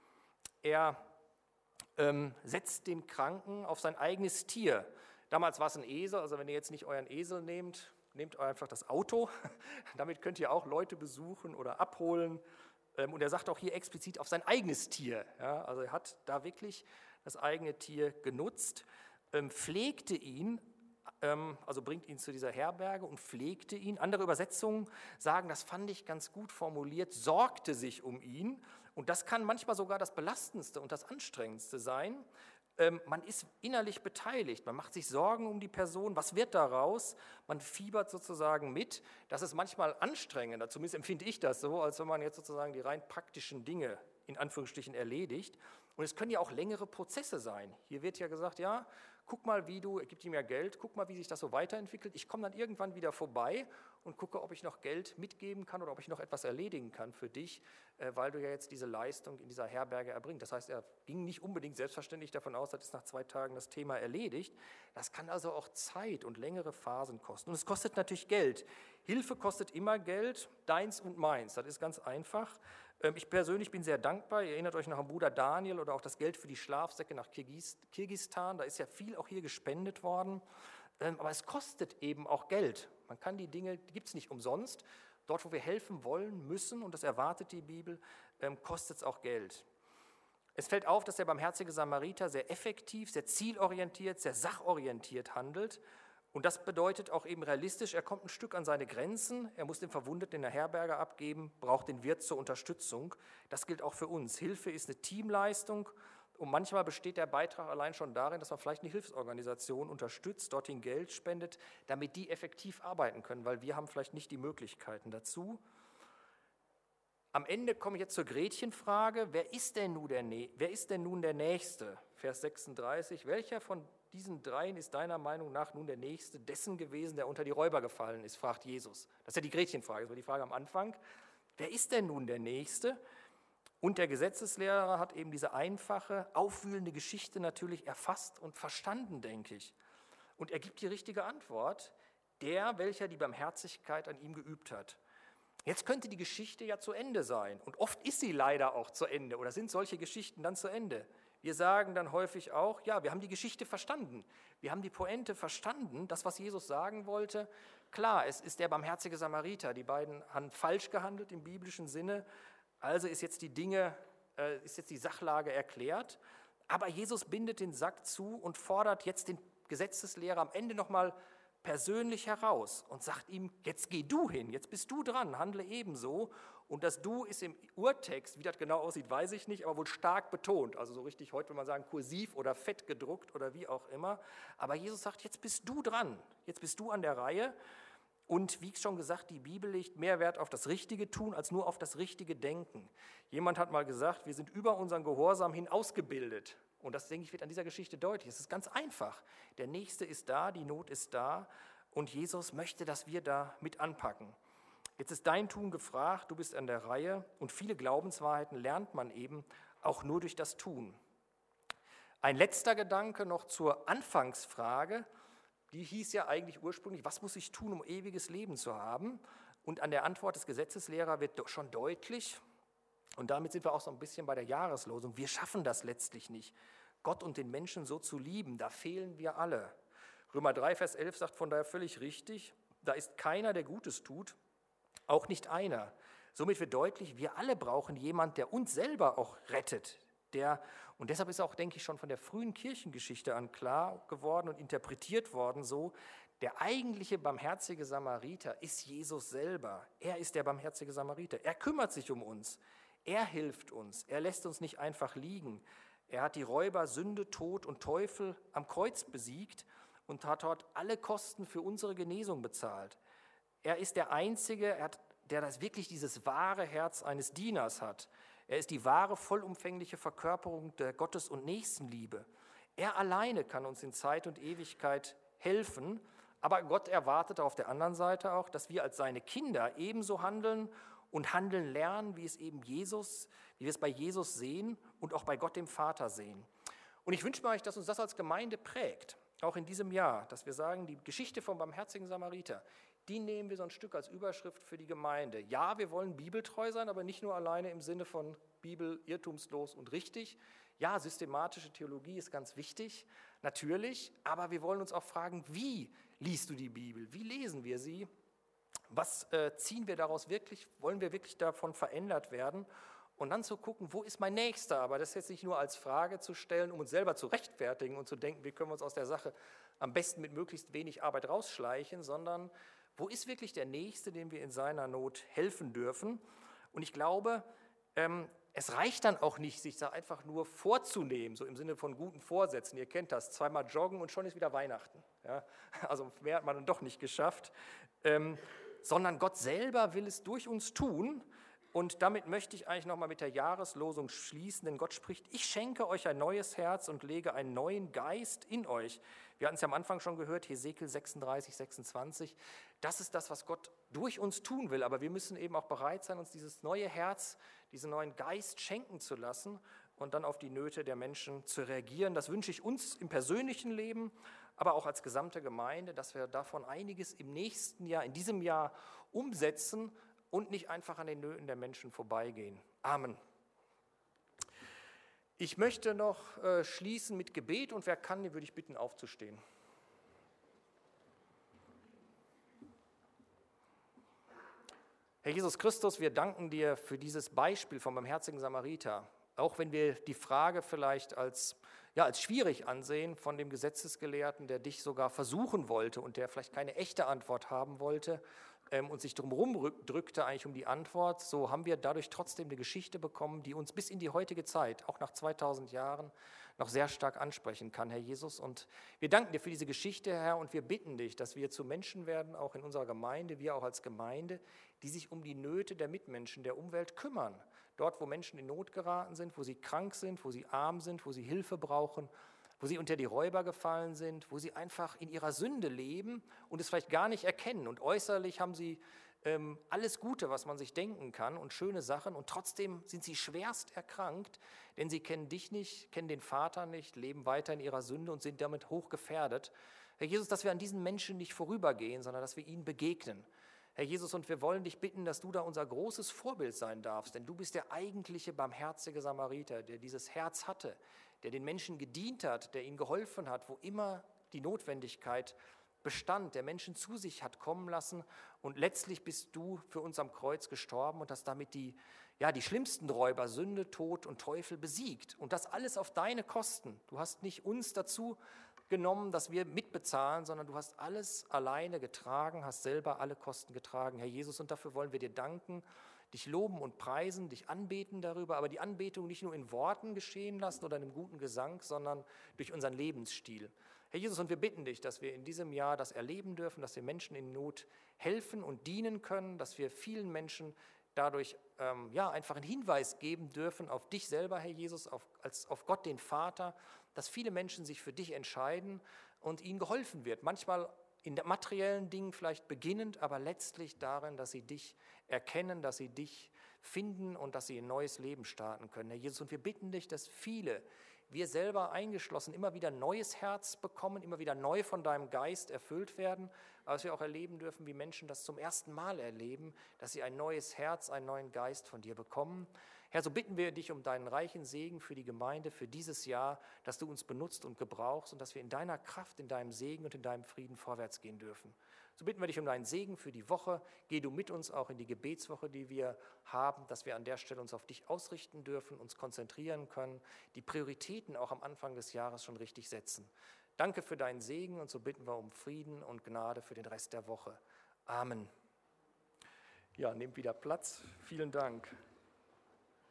Er ähm, setzt den Kranken auf sein eigenes Tier. Damals war es ein Esel, also wenn ihr jetzt nicht euren Esel nehmt, nehmt einfach das Auto. Damit könnt ihr auch Leute besuchen oder abholen. Ähm, und er sagt auch hier explizit auf sein eigenes Tier. Ja, also er hat da wirklich das eigene Tier genutzt, ähm, pflegte ihn, also bringt ihn zu dieser Herberge und pflegte ihn. Andere Übersetzungen sagen, das fand ich ganz gut formuliert, sorgte sich um ihn. Und das kann manchmal sogar das Belastendste und das Anstrengendste sein. Man ist innerlich beteiligt, man macht sich Sorgen um die Person, was wird daraus? Man fiebert sozusagen mit. Das ist manchmal anstrengender, zumindest empfinde ich das so, als wenn man jetzt sozusagen die rein praktischen Dinge in Anführungsstrichen erledigt. Und es können ja auch längere Prozesse sein. Hier wird ja gesagt, ja, guck mal, wie du, er gibt ihm ja Geld, guck mal, wie sich das so weiterentwickelt. Ich komme dann irgendwann wieder vorbei und gucke, ob ich noch Geld mitgeben kann oder ob ich noch etwas erledigen kann für dich, weil du ja jetzt diese Leistung in dieser Herberge erbringst. Das heißt, er ging nicht unbedingt selbstverständlich davon aus, dass es nach zwei Tagen das Thema erledigt. Das kann also auch Zeit und längere Phasen kosten. Und es kostet natürlich Geld. Hilfe kostet immer Geld, deins und meins. Das ist ganz einfach. Ich persönlich bin sehr dankbar. Ihr erinnert euch noch an Bruder Daniel oder auch das Geld für die Schlafsäcke nach Kirgisistan. Da ist ja viel auch hier gespendet worden. Aber es kostet eben auch Geld. Man kann die Dinge, die gibt es nicht umsonst. Dort, wo wir helfen wollen, müssen, und das erwartet die Bibel, kostet es auch Geld. Es fällt auf, dass der barmherzige Samariter sehr effektiv, sehr zielorientiert, sehr sachorientiert handelt. Und das bedeutet auch eben realistisch, er kommt ein Stück an seine Grenzen, er muss den Verwundeten in der Herberge abgeben, braucht den Wirt zur Unterstützung. Das gilt auch für uns. Hilfe ist eine Teamleistung und manchmal besteht der Beitrag allein schon darin, dass man vielleicht eine Hilfsorganisation unterstützt, dorthin Geld spendet, damit die effektiv arbeiten können, weil wir haben vielleicht nicht die Möglichkeiten dazu. Am Ende komme ich jetzt zur Gretchenfrage, wer ist denn nun der, wer ist denn nun der Nächste? Vers sechsunddreißig, welcher von diesen dreien ist deiner Meinung nach nun der Nächste dessen gewesen, der unter die Räuber gefallen ist, fragt Jesus. Das ist ja die Gretchenfrage, das war die Frage am Anfang. Wer ist denn nun der Nächste? Und der Gesetzeslehrer hat eben diese einfache, aufwühlende Geschichte natürlich erfasst und verstanden, denke ich. Und er gibt die richtige Antwort, der, welcher die Barmherzigkeit an ihm geübt hat. Jetzt könnte die Geschichte ja zu Ende sein. Und oft ist sie leider auch zu Ende oder sind solche Geschichten dann zu Ende. Wir sagen dann häufig auch, ja, wir haben die Geschichte verstanden. Wir haben die Pointe verstanden, das, was Jesus sagen wollte. Klar, es ist der barmherzige Samariter. Die beiden haben falsch gehandelt im biblischen Sinne. Also ist jetzt die Dinge, äh, ist jetzt die Sachlage erklärt. Aber Jesus bindet den Sack zu und fordert jetzt den Gesetzeslehrer am Ende nochmal persönlich heraus und sagt ihm, jetzt geh du hin, jetzt bist du dran, handle ebenso. Und das Du ist im Urtext, wie das genau aussieht, weiß ich nicht, aber wohl stark betont. Also so richtig, heute würde man sagen, kursiv oder fett gedruckt oder wie auch immer. Aber Jesus sagt, jetzt bist du dran, jetzt bist du an der Reihe. Und wie schon gesagt, die Bibel legt mehr Wert auf das richtige Tun als nur auf das richtige Denken. Jemand hat mal gesagt, wir sind über unseren Gehorsam hin ausgebildet. Und das, denke ich, wird an dieser Geschichte deutlich. Es ist ganz einfach. Der Nächste ist da, die Not ist da und Jesus möchte, dass wir da mit anpacken. Jetzt ist dein Tun gefragt, du bist an der Reihe und viele Glaubenswahrheiten lernt man eben auch nur durch das Tun. Ein letzter Gedanke noch zur Anfangsfrage. Die hieß ja eigentlich ursprünglich, was muss ich tun, um ewiges Leben zu haben? Und an der Antwort des Gesetzeslehrers wird schon deutlich, und damit sind wir auch so ein bisschen bei der Jahreslosung, wir schaffen das letztlich nicht. Gott und den Menschen so zu lieben, da fehlen wir alle. Römer drei, Vers elf sagt von daher völlig richtig, da ist keiner, der Gutes tut, auch nicht einer. Somit wird deutlich, wir alle brauchen jemanden, der uns selber auch rettet. Der, und deshalb ist auch, denke ich, schon von der frühen Kirchengeschichte an klar geworden und interpretiert worden so, der eigentliche barmherzige Samariter ist Jesus selber. Er ist der barmherzige Samariter. Er kümmert sich um uns. Er hilft uns. Er lässt uns nicht einfach liegen. Er hat die Räuber, Sünde, Tod und Teufel am Kreuz besiegt und hat dort alle Kosten für unsere Genesung bezahlt. Er ist der Einzige, der das wirklich dieses wahre Herz eines Dieners hat. Er ist die wahre, vollumfängliche Verkörperung der Gottes- und Nächstenliebe. Er alleine kann uns in Zeit und Ewigkeit helfen, aber Gott erwartet auf der anderen Seite auch, dass wir als seine Kinder ebenso handeln und handeln lernen, wie es eben Jesus, wie wir es bei Jesus sehen und auch bei Gott dem Vater sehen. Und ich wünsche mir euch, dass uns das als Gemeinde prägt, auch in diesem Jahr, dass wir sagen, die Geschichte vom barmherzigen Samariter, die nehmen wir so ein Stück als Überschrift für die Gemeinde. Ja, wir wollen bibeltreu sein, aber nicht nur alleine im Sinne von Bibel irrtumslos und richtig. Ja, systematische Theologie ist ganz wichtig, natürlich, aber wir wollen uns auch fragen, wie liest du die Bibel? Wie lesen wir sie? Was äh, ziehen wir daraus wirklich? Wollen wir wirklich davon verändert werden? Und dann zu gucken, wo ist mein Nächster? Aber das jetzt nicht nur als Frage zu stellen, um uns selber zu rechtfertigen und zu denken, wie können wir uns aus der Sache am besten mit möglichst wenig Arbeit rausschleichen, sondern wo ist wirklich der Nächste, dem wir in seiner Not helfen dürfen? Und ich glaube, ähm, es reicht dann auch nicht, sich da einfach nur vorzunehmen, so im Sinne von guten Vorsätzen. Ihr kennt das, zweimal joggen und schon ist wieder Weihnachten. Ja? Also mehr hat man dann doch nicht geschafft. Ähm, sondern Gott selber will es durch uns tun. Und damit möchte ich eigentlich nochmal mit der Jahreslosung schließen, denn Gott spricht, ich schenke euch ein neues Herz und lege einen neuen Geist in euch. Wir hatten es ja am Anfang schon gehört, Hesekiel sechsunddreißig, sechsundzwanzig. Das ist das, was Gott durch uns tun will, aber wir müssen eben auch bereit sein, uns dieses neue Herz, diesen neuen Geist schenken zu lassen und dann auf die Nöte der Menschen zu reagieren. Das wünsche ich uns im persönlichen Leben, aber auch als gesamte Gemeinde, dass wir davon einiges im nächsten Jahr, in diesem Jahr umsetzen und nicht einfach an den Nöten der Menschen vorbeigehen. Amen. Ich möchte noch äh, schließen mit Gebet und wer kann, den würde ich bitten, aufzustehen. Herr Jesus Christus, wir danken dir für dieses Beispiel vom barmherzigen Samariter. Auch wenn wir die Frage vielleicht als, ja, als schwierig ansehen von dem Gesetzesgelehrten, der dich sogar versuchen wollte und der vielleicht keine echte Antwort haben wollte, und sich drumherum drückte eigentlich um die Antwort, so haben wir dadurch trotzdem eine Geschichte bekommen, die uns bis in die heutige Zeit, auch nach zweitausend Jahren, noch sehr stark ansprechen kann, Herr Jesus. Und wir danken dir für diese Geschichte, Herr, und wir bitten dich, dass wir zu Menschen werden, auch in unserer Gemeinde, wir auch als Gemeinde, die sich um die Nöte der Mitmenschen, der Umwelt kümmern. Dort, wo Menschen in Not geraten sind, wo sie krank sind, wo sie arm sind, wo sie Hilfe brauchen, wo sie unter die Räuber gefallen sind, wo sie einfach in ihrer Sünde leben und es vielleicht gar nicht erkennen. Und äußerlich haben sie ähm, alles Gute, was man sich denken kann und schöne Sachen und trotzdem sind sie schwerst erkrankt, denn sie kennen dich nicht, kennen den Vater nicht, leben weiter in ihrer Sünde und sind damit hochgefährdet. Herr Jesus, dass wir an diesen Menschen nicht vorübergehen, sondern dass wir ihnen begegnen. Herr Jesus, und wir wollen dich bitten, dass du da unser großes Vorbild sein darfst, denn du bist der eigentliche barmherzige Samariter, der dieses Herz hatte, der den Menschen gedient hat, der ihnen geholfen hat, wo immer die Notwendigkeit bestand, der Menschen zu sich hat kommen lassen und letztlich bist du für uns am Kreuz gestorben und hast damit die, ja, die schlimmsten Räuber, Sünde, Tod und Teufel besiegt und das alles auf deine Kosten. Du hast nicht uns dazu genommen, dass wir mitbezahlen, sondern du hast alles alleine getragen, hast selber alle Kosten getragen, Herr Jesus, und dafür wollen wir dir danken, dich loben und preisen, dich anbeten darüber, aber die Anbetung nicht nur in Worten geschehen lassen oder in einem guten Gesang, sondern durch unseren Lebensstil. Herr Jesus, und wir bitten dich, dass wir in diesem Jahr das erleben dürfen, dass wir Menschen in Not helfen und dienen können, dass wir vielen Menschen dadurch ähm, ja, einfach einen Hinweis geben dürfen auf dich selber, Herr Jesus, auf, als, auf Gott, den Vater, dass viele Menschen sich für dich entscheiden und ihnen geholfen wird. Manchmal in der materiellen Dingen vielleicht beginnend, aber letztlich darin, dass sie dich erkennen, dass sie dich finden und dass sie ein neues Leben starten können. Herr Jesus, und wir bitten dich, dass viele, wir selber eingeschlossen, immer wieder ein neues Herz bekommen, immer wieder neu von deinem Geist erfüllt werden, aber dass wir auch erleben dürfen, wie Menschen das zum ersten Mal erleben, dass sie ein neues Herz, einen neuen Geist von dir bekommen. Herr, so bitten wir dich um deinen reichen Segen für die Gemeinde, für dieses Jahr, dass du uns benutzt und gebrauchst und dass wir in deiner Kraft, in deinem Segen und in deinem Frieden vorwärts gehen dürfen. So bitten wir dich um deinen Segen für die Woche. Geh du mit uns auch in die Gebetswoche, die wir haben, dass wir an der Stelle uns auf dich ausrichten dürfen, uns konzentrieren können, die Prioritäten auch am Anfang des Jahres schon richtig setzen. Danke für deinen Segen und so bitten wir um Frieden und Gnade für den Rest der Woche. Amen. Ja, nehmt wieder Platz. Vielen Dank.